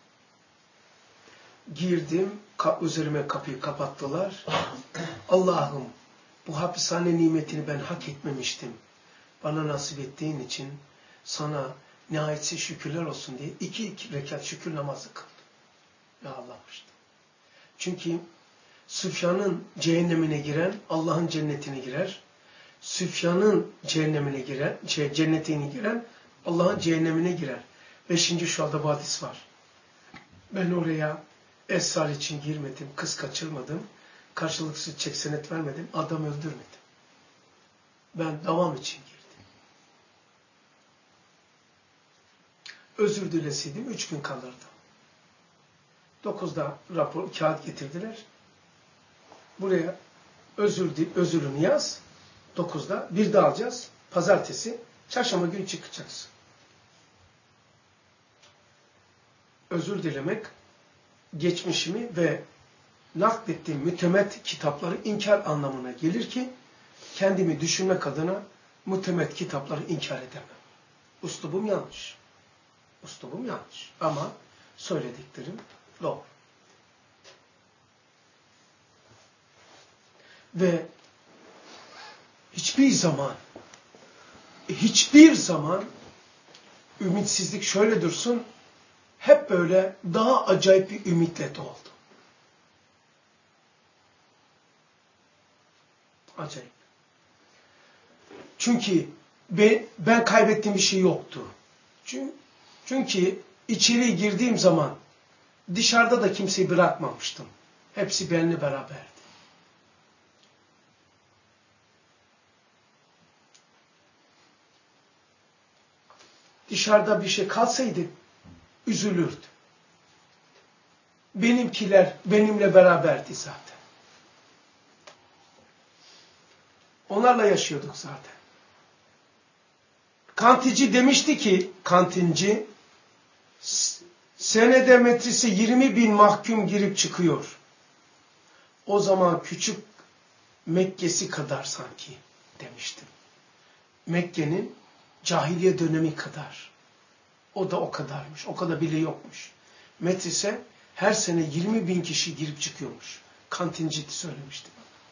Girdim, kap, üzerime kapıyı kapattılar. Allah'ım, bu hapishane nimetini ben hak etmemiştim. Bana nasip ettiğin için sana nihayetsiz şükürler olsun diye iki, iki rekat şükür namazı kıldım. Ya Allah işte. Çünkü Süfyan'ın cehennemine giren Allah'ın cennetine girer. Süfyan'ın cehennemine giren, cennetine giren Allah'ın cehennemine girer. Beşinci şualda bu hadis var. Ben oraya esrar için girmedim, kız kaçırmadım, karşılıksız çek senet vermedim, adam öldürmedim. Ben davam için girdim. Özür dileseydim üç gün kalırdım. Dokuzda rapor, kağıt getirdiler. Buraya özür, özürünü yaz. Dokuzda bir de alacağız. Pazartesi, çarşamba günü çıkacaksın. Özür dilemek, geçmişimi ve naklettiğim mütemet kitapları inkar anlamına gelir ki kendimi düşünmek adına mütemet kitapları inkar edemem. Üslubum yanlış. Üslubum yanlış. Ama söylediklerim doğru. Ve hiçbir zaman hiçbir zaman ümitsizlik şöyle dursun, hep böyle daha acayip bir ümitle doldu. Acayip. Çünkü ben, ben kaybettiğim bir şey yoktu. Çünkü, çünkü içeri girdiğim zaman dışarıda da kimseyi bırakmamıştım. Hepsi benimle beraberdi. Dışarıda bir şey kalsaydı üzülürdü. Benimkiler benimle beraberdi zaten. Onlarla yaşıyorduk zaten. Kantinci demişti ki, kantinci, senede metresi yirmi bin mahkum girip çıkıyor. O zaman küçük Mekke'si kadar sanki demiştim. Mekke'nin cahiliye dönemi kadar. O da o kadarmış. O kadar bile yokmuş. Metris'e her sene yirmi bin kişi girip çıkıyormuş. Kantinci söylemişti.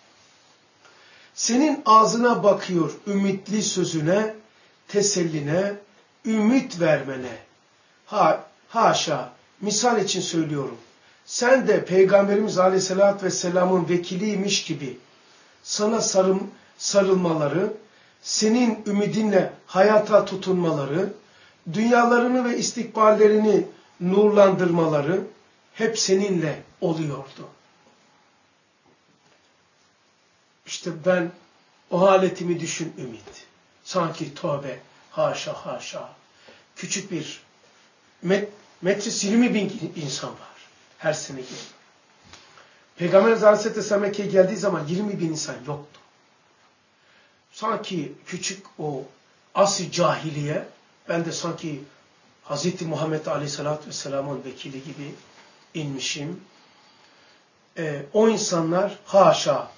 Senin ağzına bakıyor ümitli sözüne, teselline, ümit vermene. Ha, haşa, misal için söylüyorum. Sen de Peygamberimiz Aleyhisselatü Vesselam'ın vekiliymiş gibi sana sarım, sarılmaları, senin ümidinle hayata tutunmaları, dünyalarını ve istikballerini nurlandırmaları hep seninle oluyordu. İşte ben o haletimi düşün ümit. Sanki tövbe, haşa haşa. Küçük bir met, metresi yirmi bin insan var. Her sene geliyor. Peygamber Aleyhisselam Mekke'ye geldiği zaman yirmi bin insan yoktu. Sanki küçük o asr-ı cahiliye, ben de sanki Hz. Muhammed Aleyhisselatü Vesselam'ın vekili gibi inmişim. Ee, o insanlar haşa,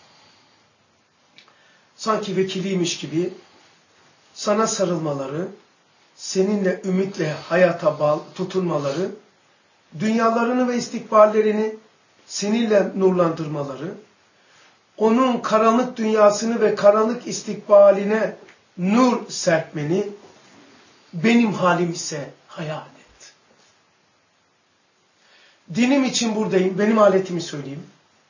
sanki vekiliymiş gibi sana sarılmaları, seninle ümitle hayata bağlı tutunmaları, dünyalarını ve istikballerini seninle nurlandırmaları, onun karanlık dünyasını ve karanlık istikbaline nur serpmeni, benim halim ise hayal et. Dinim için buradayım, benim aletimi söyleyeyim.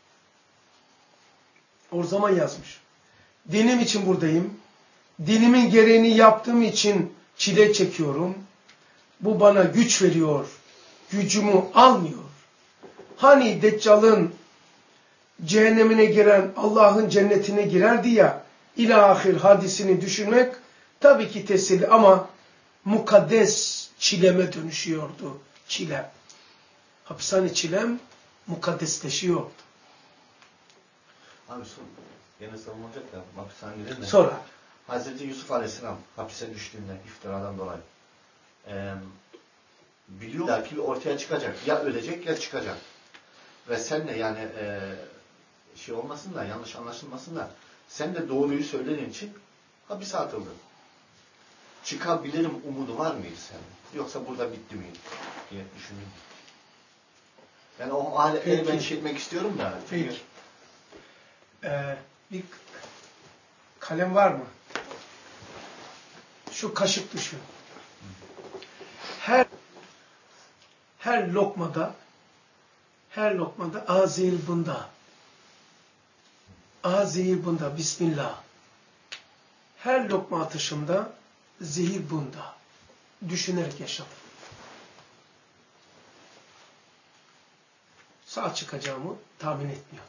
O zaman yazmış. Dinim için buradayım. Dinimin gereğini yaptığım için çile çekiyorum. Bu bana güç veriyor. Gücümü almıyor. Hani Deccal'ın cehennemine giren Allah'ın cennetine girerdi ya, ilahir hadisini düşünmek tabii ki teselli ama mukaddes çileme dönüşüyordu. Çilem. Hapishane çilem mukaddesleşiyordu. Abi son, gene savunulacak da hapishanede mi? Sonra. Hazreti Yusuf Aleyhisselam hapise düştüğünde iftiradan dolayı ee, biliyor ki ortaya çıkacak. Ya ölecek ya çıkacak. Ve sen de yani e, şey olmasın da, yanlış anlaşılmasın da sen de doğruyu söylediğin için hapise atıldın. çıkabilirim umudu var mıydı senin? Yoksa burada bitti mi diye düşündüm. Yani o hale ben şey etmek istiyorum da. Peki. Ee, bir kalem var mı? Şu kaşık düşün. Her her lokmada her lokmada azil bunda. Azil bunda. Bismillah. Her lokma atışımda zehir bunda. Düşünerek yaşadım. Sağ çıkacağımı tahmin etmiyordum.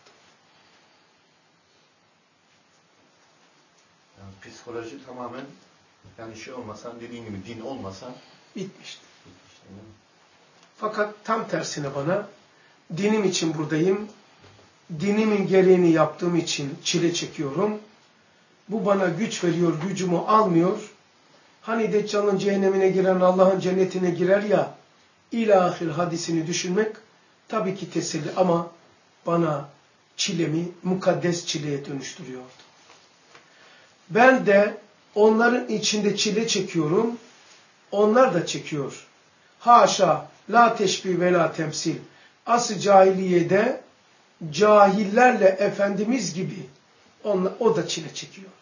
Yani psikoloji tamamen yani şey olmasa, dediğin gibi din olmasa Bitmişti. bitmişti, değil mi? Fakat tam tersine bana dinim için buradayım. Dinimin gereğini yaptığım için çile çekiyorum. Bu bana güç veriyor, gücümü almıyor. Hani Deccal'ın cehennemine giren Allah'ın cennetine girer ya, ilahir hadisini düşünmek tabii ki teselli ama bana çilemi mukaddes çileye dönüştürüyordu. Ben de onların içinde çile çekiyorum, onlar da çekiyor. Haşa, la teşbih ve la temsil. Asıl cahiliyede cahillerle Efendimiz gibi onla, o da çile çekiyordu.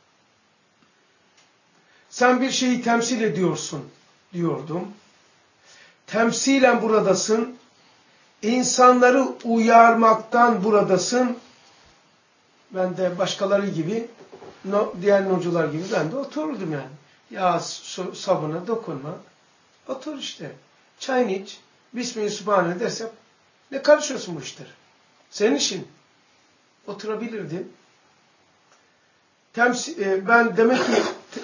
Sen bir şeyi temsil ediyorsun diyordum. Temsilen buradasın. İnsanları uyarmaktan buradasın. Ben de başkaları gibi, no, diğer nocular gibi ben de otururdum yani. Ya sabuna dokunma. Otur işte. Çayını iç. Bismillahirrahmanirrahim dersem ne karışıyorsun bu işlere? Senin işin. Oturabilirdin. Temsil, e, ben demek ki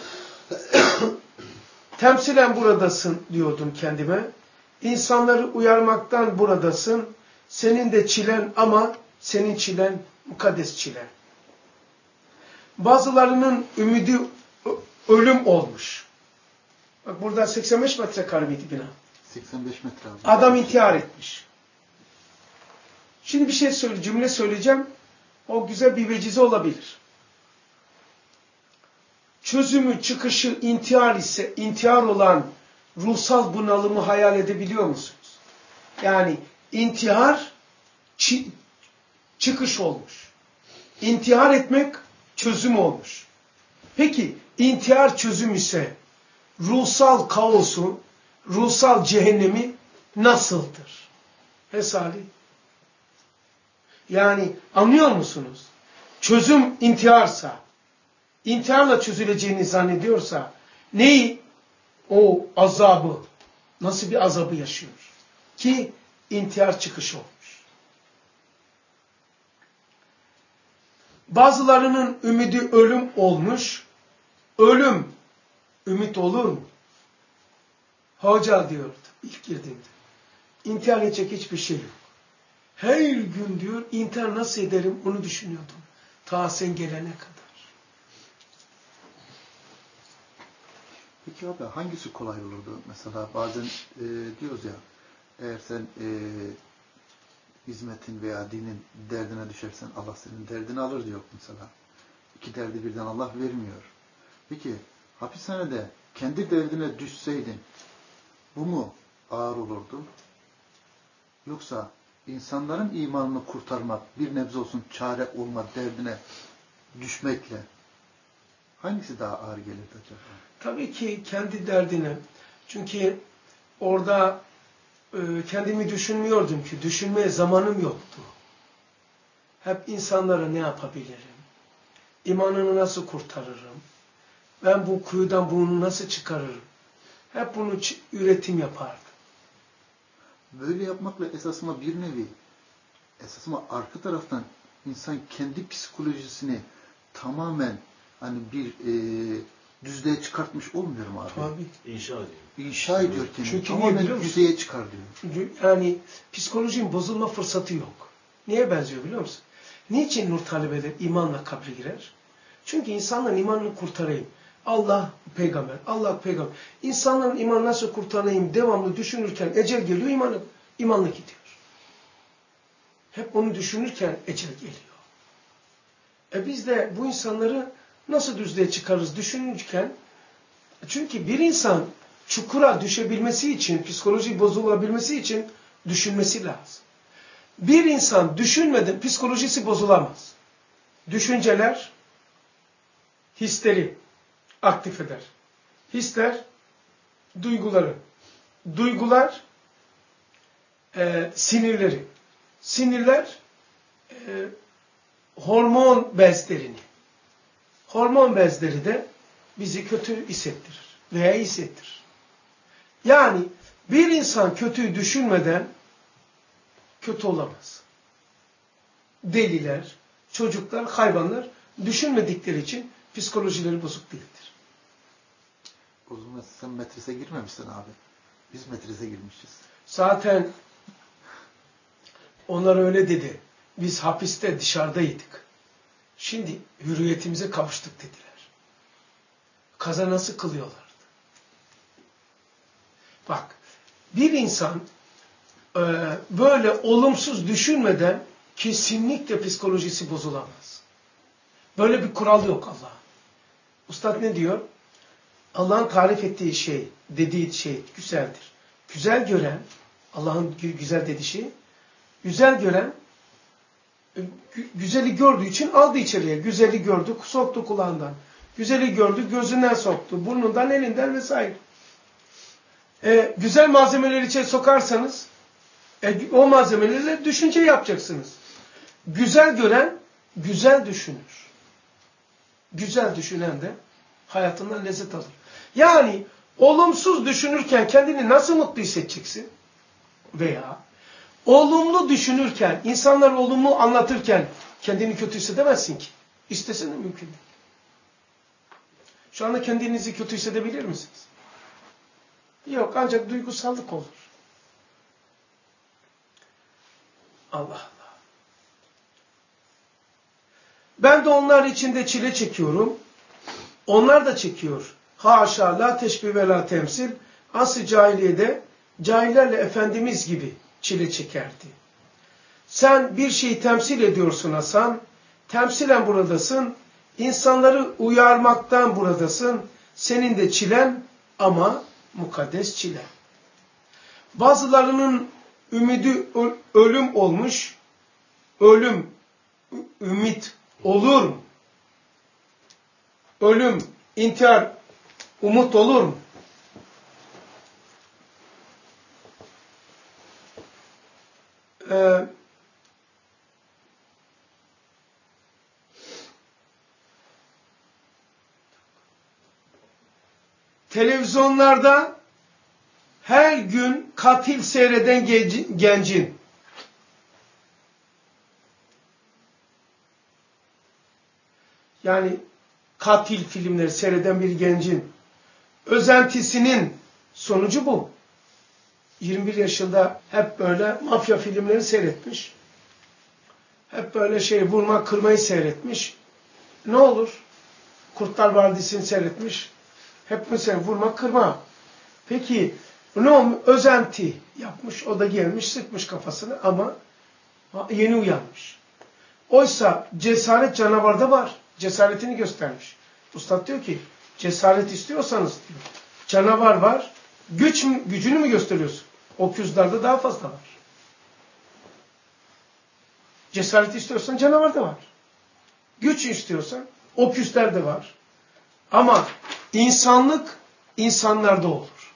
temsilen buradasın diyordum kendime. İnsanları uyarmaktan buradasın. Senin de çilen ama senin çilen mukaddes çilen. Bazılarının ümidi ölüm olmuş. Bak burada seksen beş metrekare miydi bina? seksen beş metre abi. Adam intihar etmiş. Şimdi bir şey söyle, cümle söyleyeceğim. O güzel bir vecize olabilir. Çözümü, çıkışı intihar ise, intihar olan ruhsal bunalımı hayal edebiliyor musunuz? Yani intihar çıkış olmuş. İntihar etmek çözüm olmuş. Peki intihar çözüm ise ruhsal kaosu, ruhsal cehennemi nasıldır? Hesali. Yani anlıyor musunuz? Çözüm intiharsa, intiharla çözüleceğini zannediyorsa neyi? O azabı, nasıl bir azabı yaşıyor? Ki intihar çıkışı olmuş. Bazılarının ümidi ölüm olmuş. Ölüm, ümit olur mu? Hoca diyordu ilk girdiğimde. İntihar edecek hiçbir şey yok. Her gün diyor, intihar nasıl ederim onu düşünüyordum. Ta sen gelene kadar. Peki abi hangisi kolay olurdu? Mesela bazen e, diyoruz ya, eğer sen e, hizmetin veya dinin derdine düşersen Allah senin derdini alır diyor mesela. İki derdi birden Allah vermiyor. Peki hapishanede kendi derdine düşseydin bu mu ağır olurdu? Yoksa insanların imanını kurtarmak, bir nebze olsun çare olma derdine düşmekle hangisi daha ağır gelirdi acaba? Tabii ki kendi derdine. Çünkü orada e, kendimi düşünmüyordum ki. Düşünmeye zamanım yoktu. Hep insanlara ne yapabilirim? İmanını nasıl kurtarırım? Ben bu kuyudan bunu nasıl çıkarırım? Hep bunu üretim yapardım. Böyle yapmakla esasında bir nevi, esasında arka taraftan insan kendi psikolojisini tamamen hani bir e, düzlüğe çıkartmış olmuyor mu abi? Tabii. İnşa ediyor. İnşa ediyor kendini. Çünkü tamamen niye yüzeye çıkar diyor. Yani psikolojinin bozulma fırsatı yok. Niye benziyor biliyor musun? Niçin nur talebeleri imanla kabre girer? Çünkü insanların imanını kurtarayım. Allah peygamber, Allah peygamber. İnsanların imanı nasıl kurtarayım devamlı düşünürken ecel geliyor, imanı, imanla gidiyor. Hep onu düşünürken ecel geliyor. E biz de bu insanları nasıl düzlüğe çıkarırız düşünürken Çünkü bir insan çukura düşebilmesi için, psikoloji bozulabilmesi için düşünmesi lazım. Bir insan düşünmeden psikolojisi bozulamaz. Düşünceler hisleri aktif eder. Hisler duyguları. Duygular e, sinirleri. Sinirler e, hormon bezlerini. Hormon bezleri de bizi kötü hissettirir veya hissettirir. Yani bir insan kötüyü düşünmeden kötü olamaz. Deliler, çocuklar, hayvanlar düşünmedikleri için psikolojileri bozuk değildir. O zaman sen metrise girmemişsin abi. Biz metrise girmişiz. Zaten onlar öyle dedi. Biz hapiste dışarıdaydık. Şimdi hürriyetimize kavuştuk dediler. Kazana sıkılıyorlardı. Bak, bir insan e, böyle olumsuz düşünmeden kesinlikle psikolojisi bozulamaz. Böyle bir kural yok Allah'ın. Ustad ne diyor? Allah'ın tarif ettiği şey, dediği şey güzeldir. Güzel gören, Allah'ın güzel dediği şey, güzel gören, güzeli gördüğü için aldı içeriye. Güzeli gördü, soktu kulağından. Güzeli gördü, gözünden soktu. Burnundan, elinden vesaire. E, güzel malzemeleri içeri sokarsanız, e, o malzemelerle düşünce yapacaksınız. Güzel gören, güzel düşünür. Güzel düşünen de hayatından lezzet alır. Yani olumsuz düşünürken kendini nasıl mutlu hissedeceksin? Veya olumlu düşünürken, insanlar olumlu anlatırken kendini kötü hissedemezsin ki. İstesen de mümkün değil. Şu anda kendinizi kötü hissedebilir misiniz? Yok, ancak duygusallık olur. Allah Allah. Ben de onlar içinde çile çekiyorum. Onlar da çekiyor. Haşa, la teşbih ve la temsil. Asr-ı cahiliyede cahillerle Efendimiz gibi çile çekerdi. Sen bir şeyi temsil ediyorsun Hasan. Temsilen buradasın. İnsanları uyarmaktan buradasın. Senin de çilen ama mukaddes çile. Bazılarının ümidi ölüm olmuş. Ölüm, ümit olur mu? Ölüm, intihar, umut olur mu? Ee, televizyonlarda her gün katil seyreden gencin, yani katil filmleri seyreden bir gencin özentisinin sonucu bu. yirmi bir yaşında hep böyle mafya filmleri seyretmiş. Hep böyle şey vurma kırmayı seyretmiş. Ne olur? Kurtlar Vadisi'ni seyretmiş. Hep mesela vurma kırma. Peki ne olmuş? Özenti yapmış. O da gelmiş sıkmış kafasını ama yeni uyanmış. Oysa cesaret canavarda var. Cesaretini göstermiş. Ustad diyor ki cesaret istiyorsanız diyor, canavar var. Güç mü, gücünü mü gösteriyorsun? Okuzlarda daha fazla var. Cesaret istiyorsan canavar da var. Güç istiyorsan okuzlarda var. Ama insanlık insanlarda olur.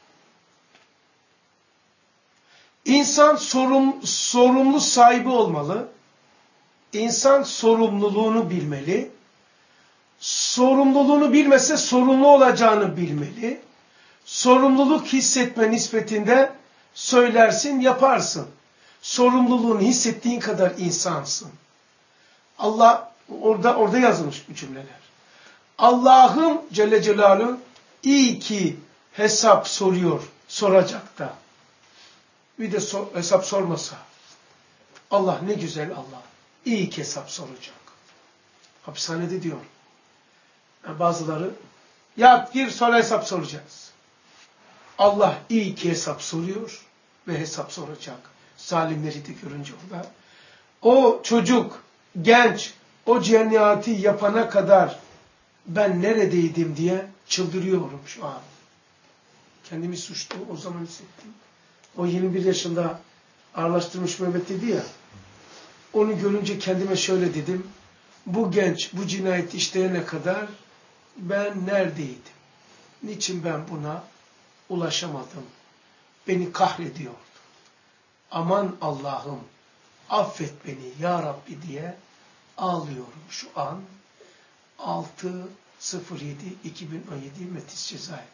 İnsan sorum, sorumlu sahibi olmalı. İnsan sorumluluğunu bilmeli. Sorumluluğunu bilmese sorumlu olacağını bilmeli. Sorumluluk hissetme nispetinde söylersin, yaparsın. Sorumluluğunu hissettiğin kadar insansın. Allah orada orada yazılmış bu cümleler. Allah'ım Celle Celaluhu iyi ki hesap soruyor, soracak da. Bir de so hesap sormasa. Allah ne güzel Allah. İyi ki hesap soracak. Hapishanede diyor. Yani bazıları ya gir sonra hesap soracağız. Allah iyi ki hesap soruyor ve hesap soracak. Zalimleri de görünce orada. O çocuk, genç, o cenniyati yapana kadar ben neredeydim diye çıldırıyorum şu an. Kendimi suçlu o zaman hissettim. O yirmi bir yaşında ağırlaştırmış Mehmet dedi ya, onu görünce kendime şöyle dedim, bu genç bu cinayeti işleyene kadar ben neredeydim? Niçin ben buna ulaşamadım? Beni kahrediyordu. Aman Allah'ım affet beni ya Rabbi diye ağlıyorum şu an. altı yedi iki bin on yedi Metis Cezayir.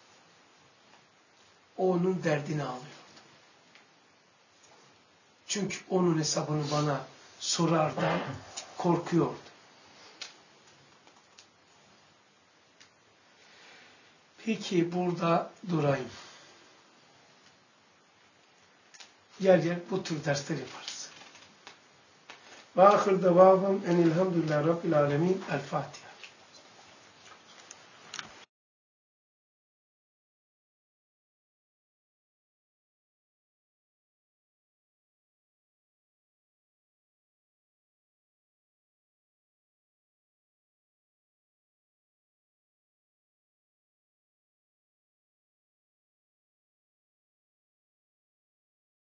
Onun derdini ağlıyordu. Çünkü onun hesabını bana sorardan korkuyordu. Peki burada durayım. Yer yer bu tür dersler yaparız. Ve ahir devamım enilhamdülillah Rabbil alemin. El Fatiha.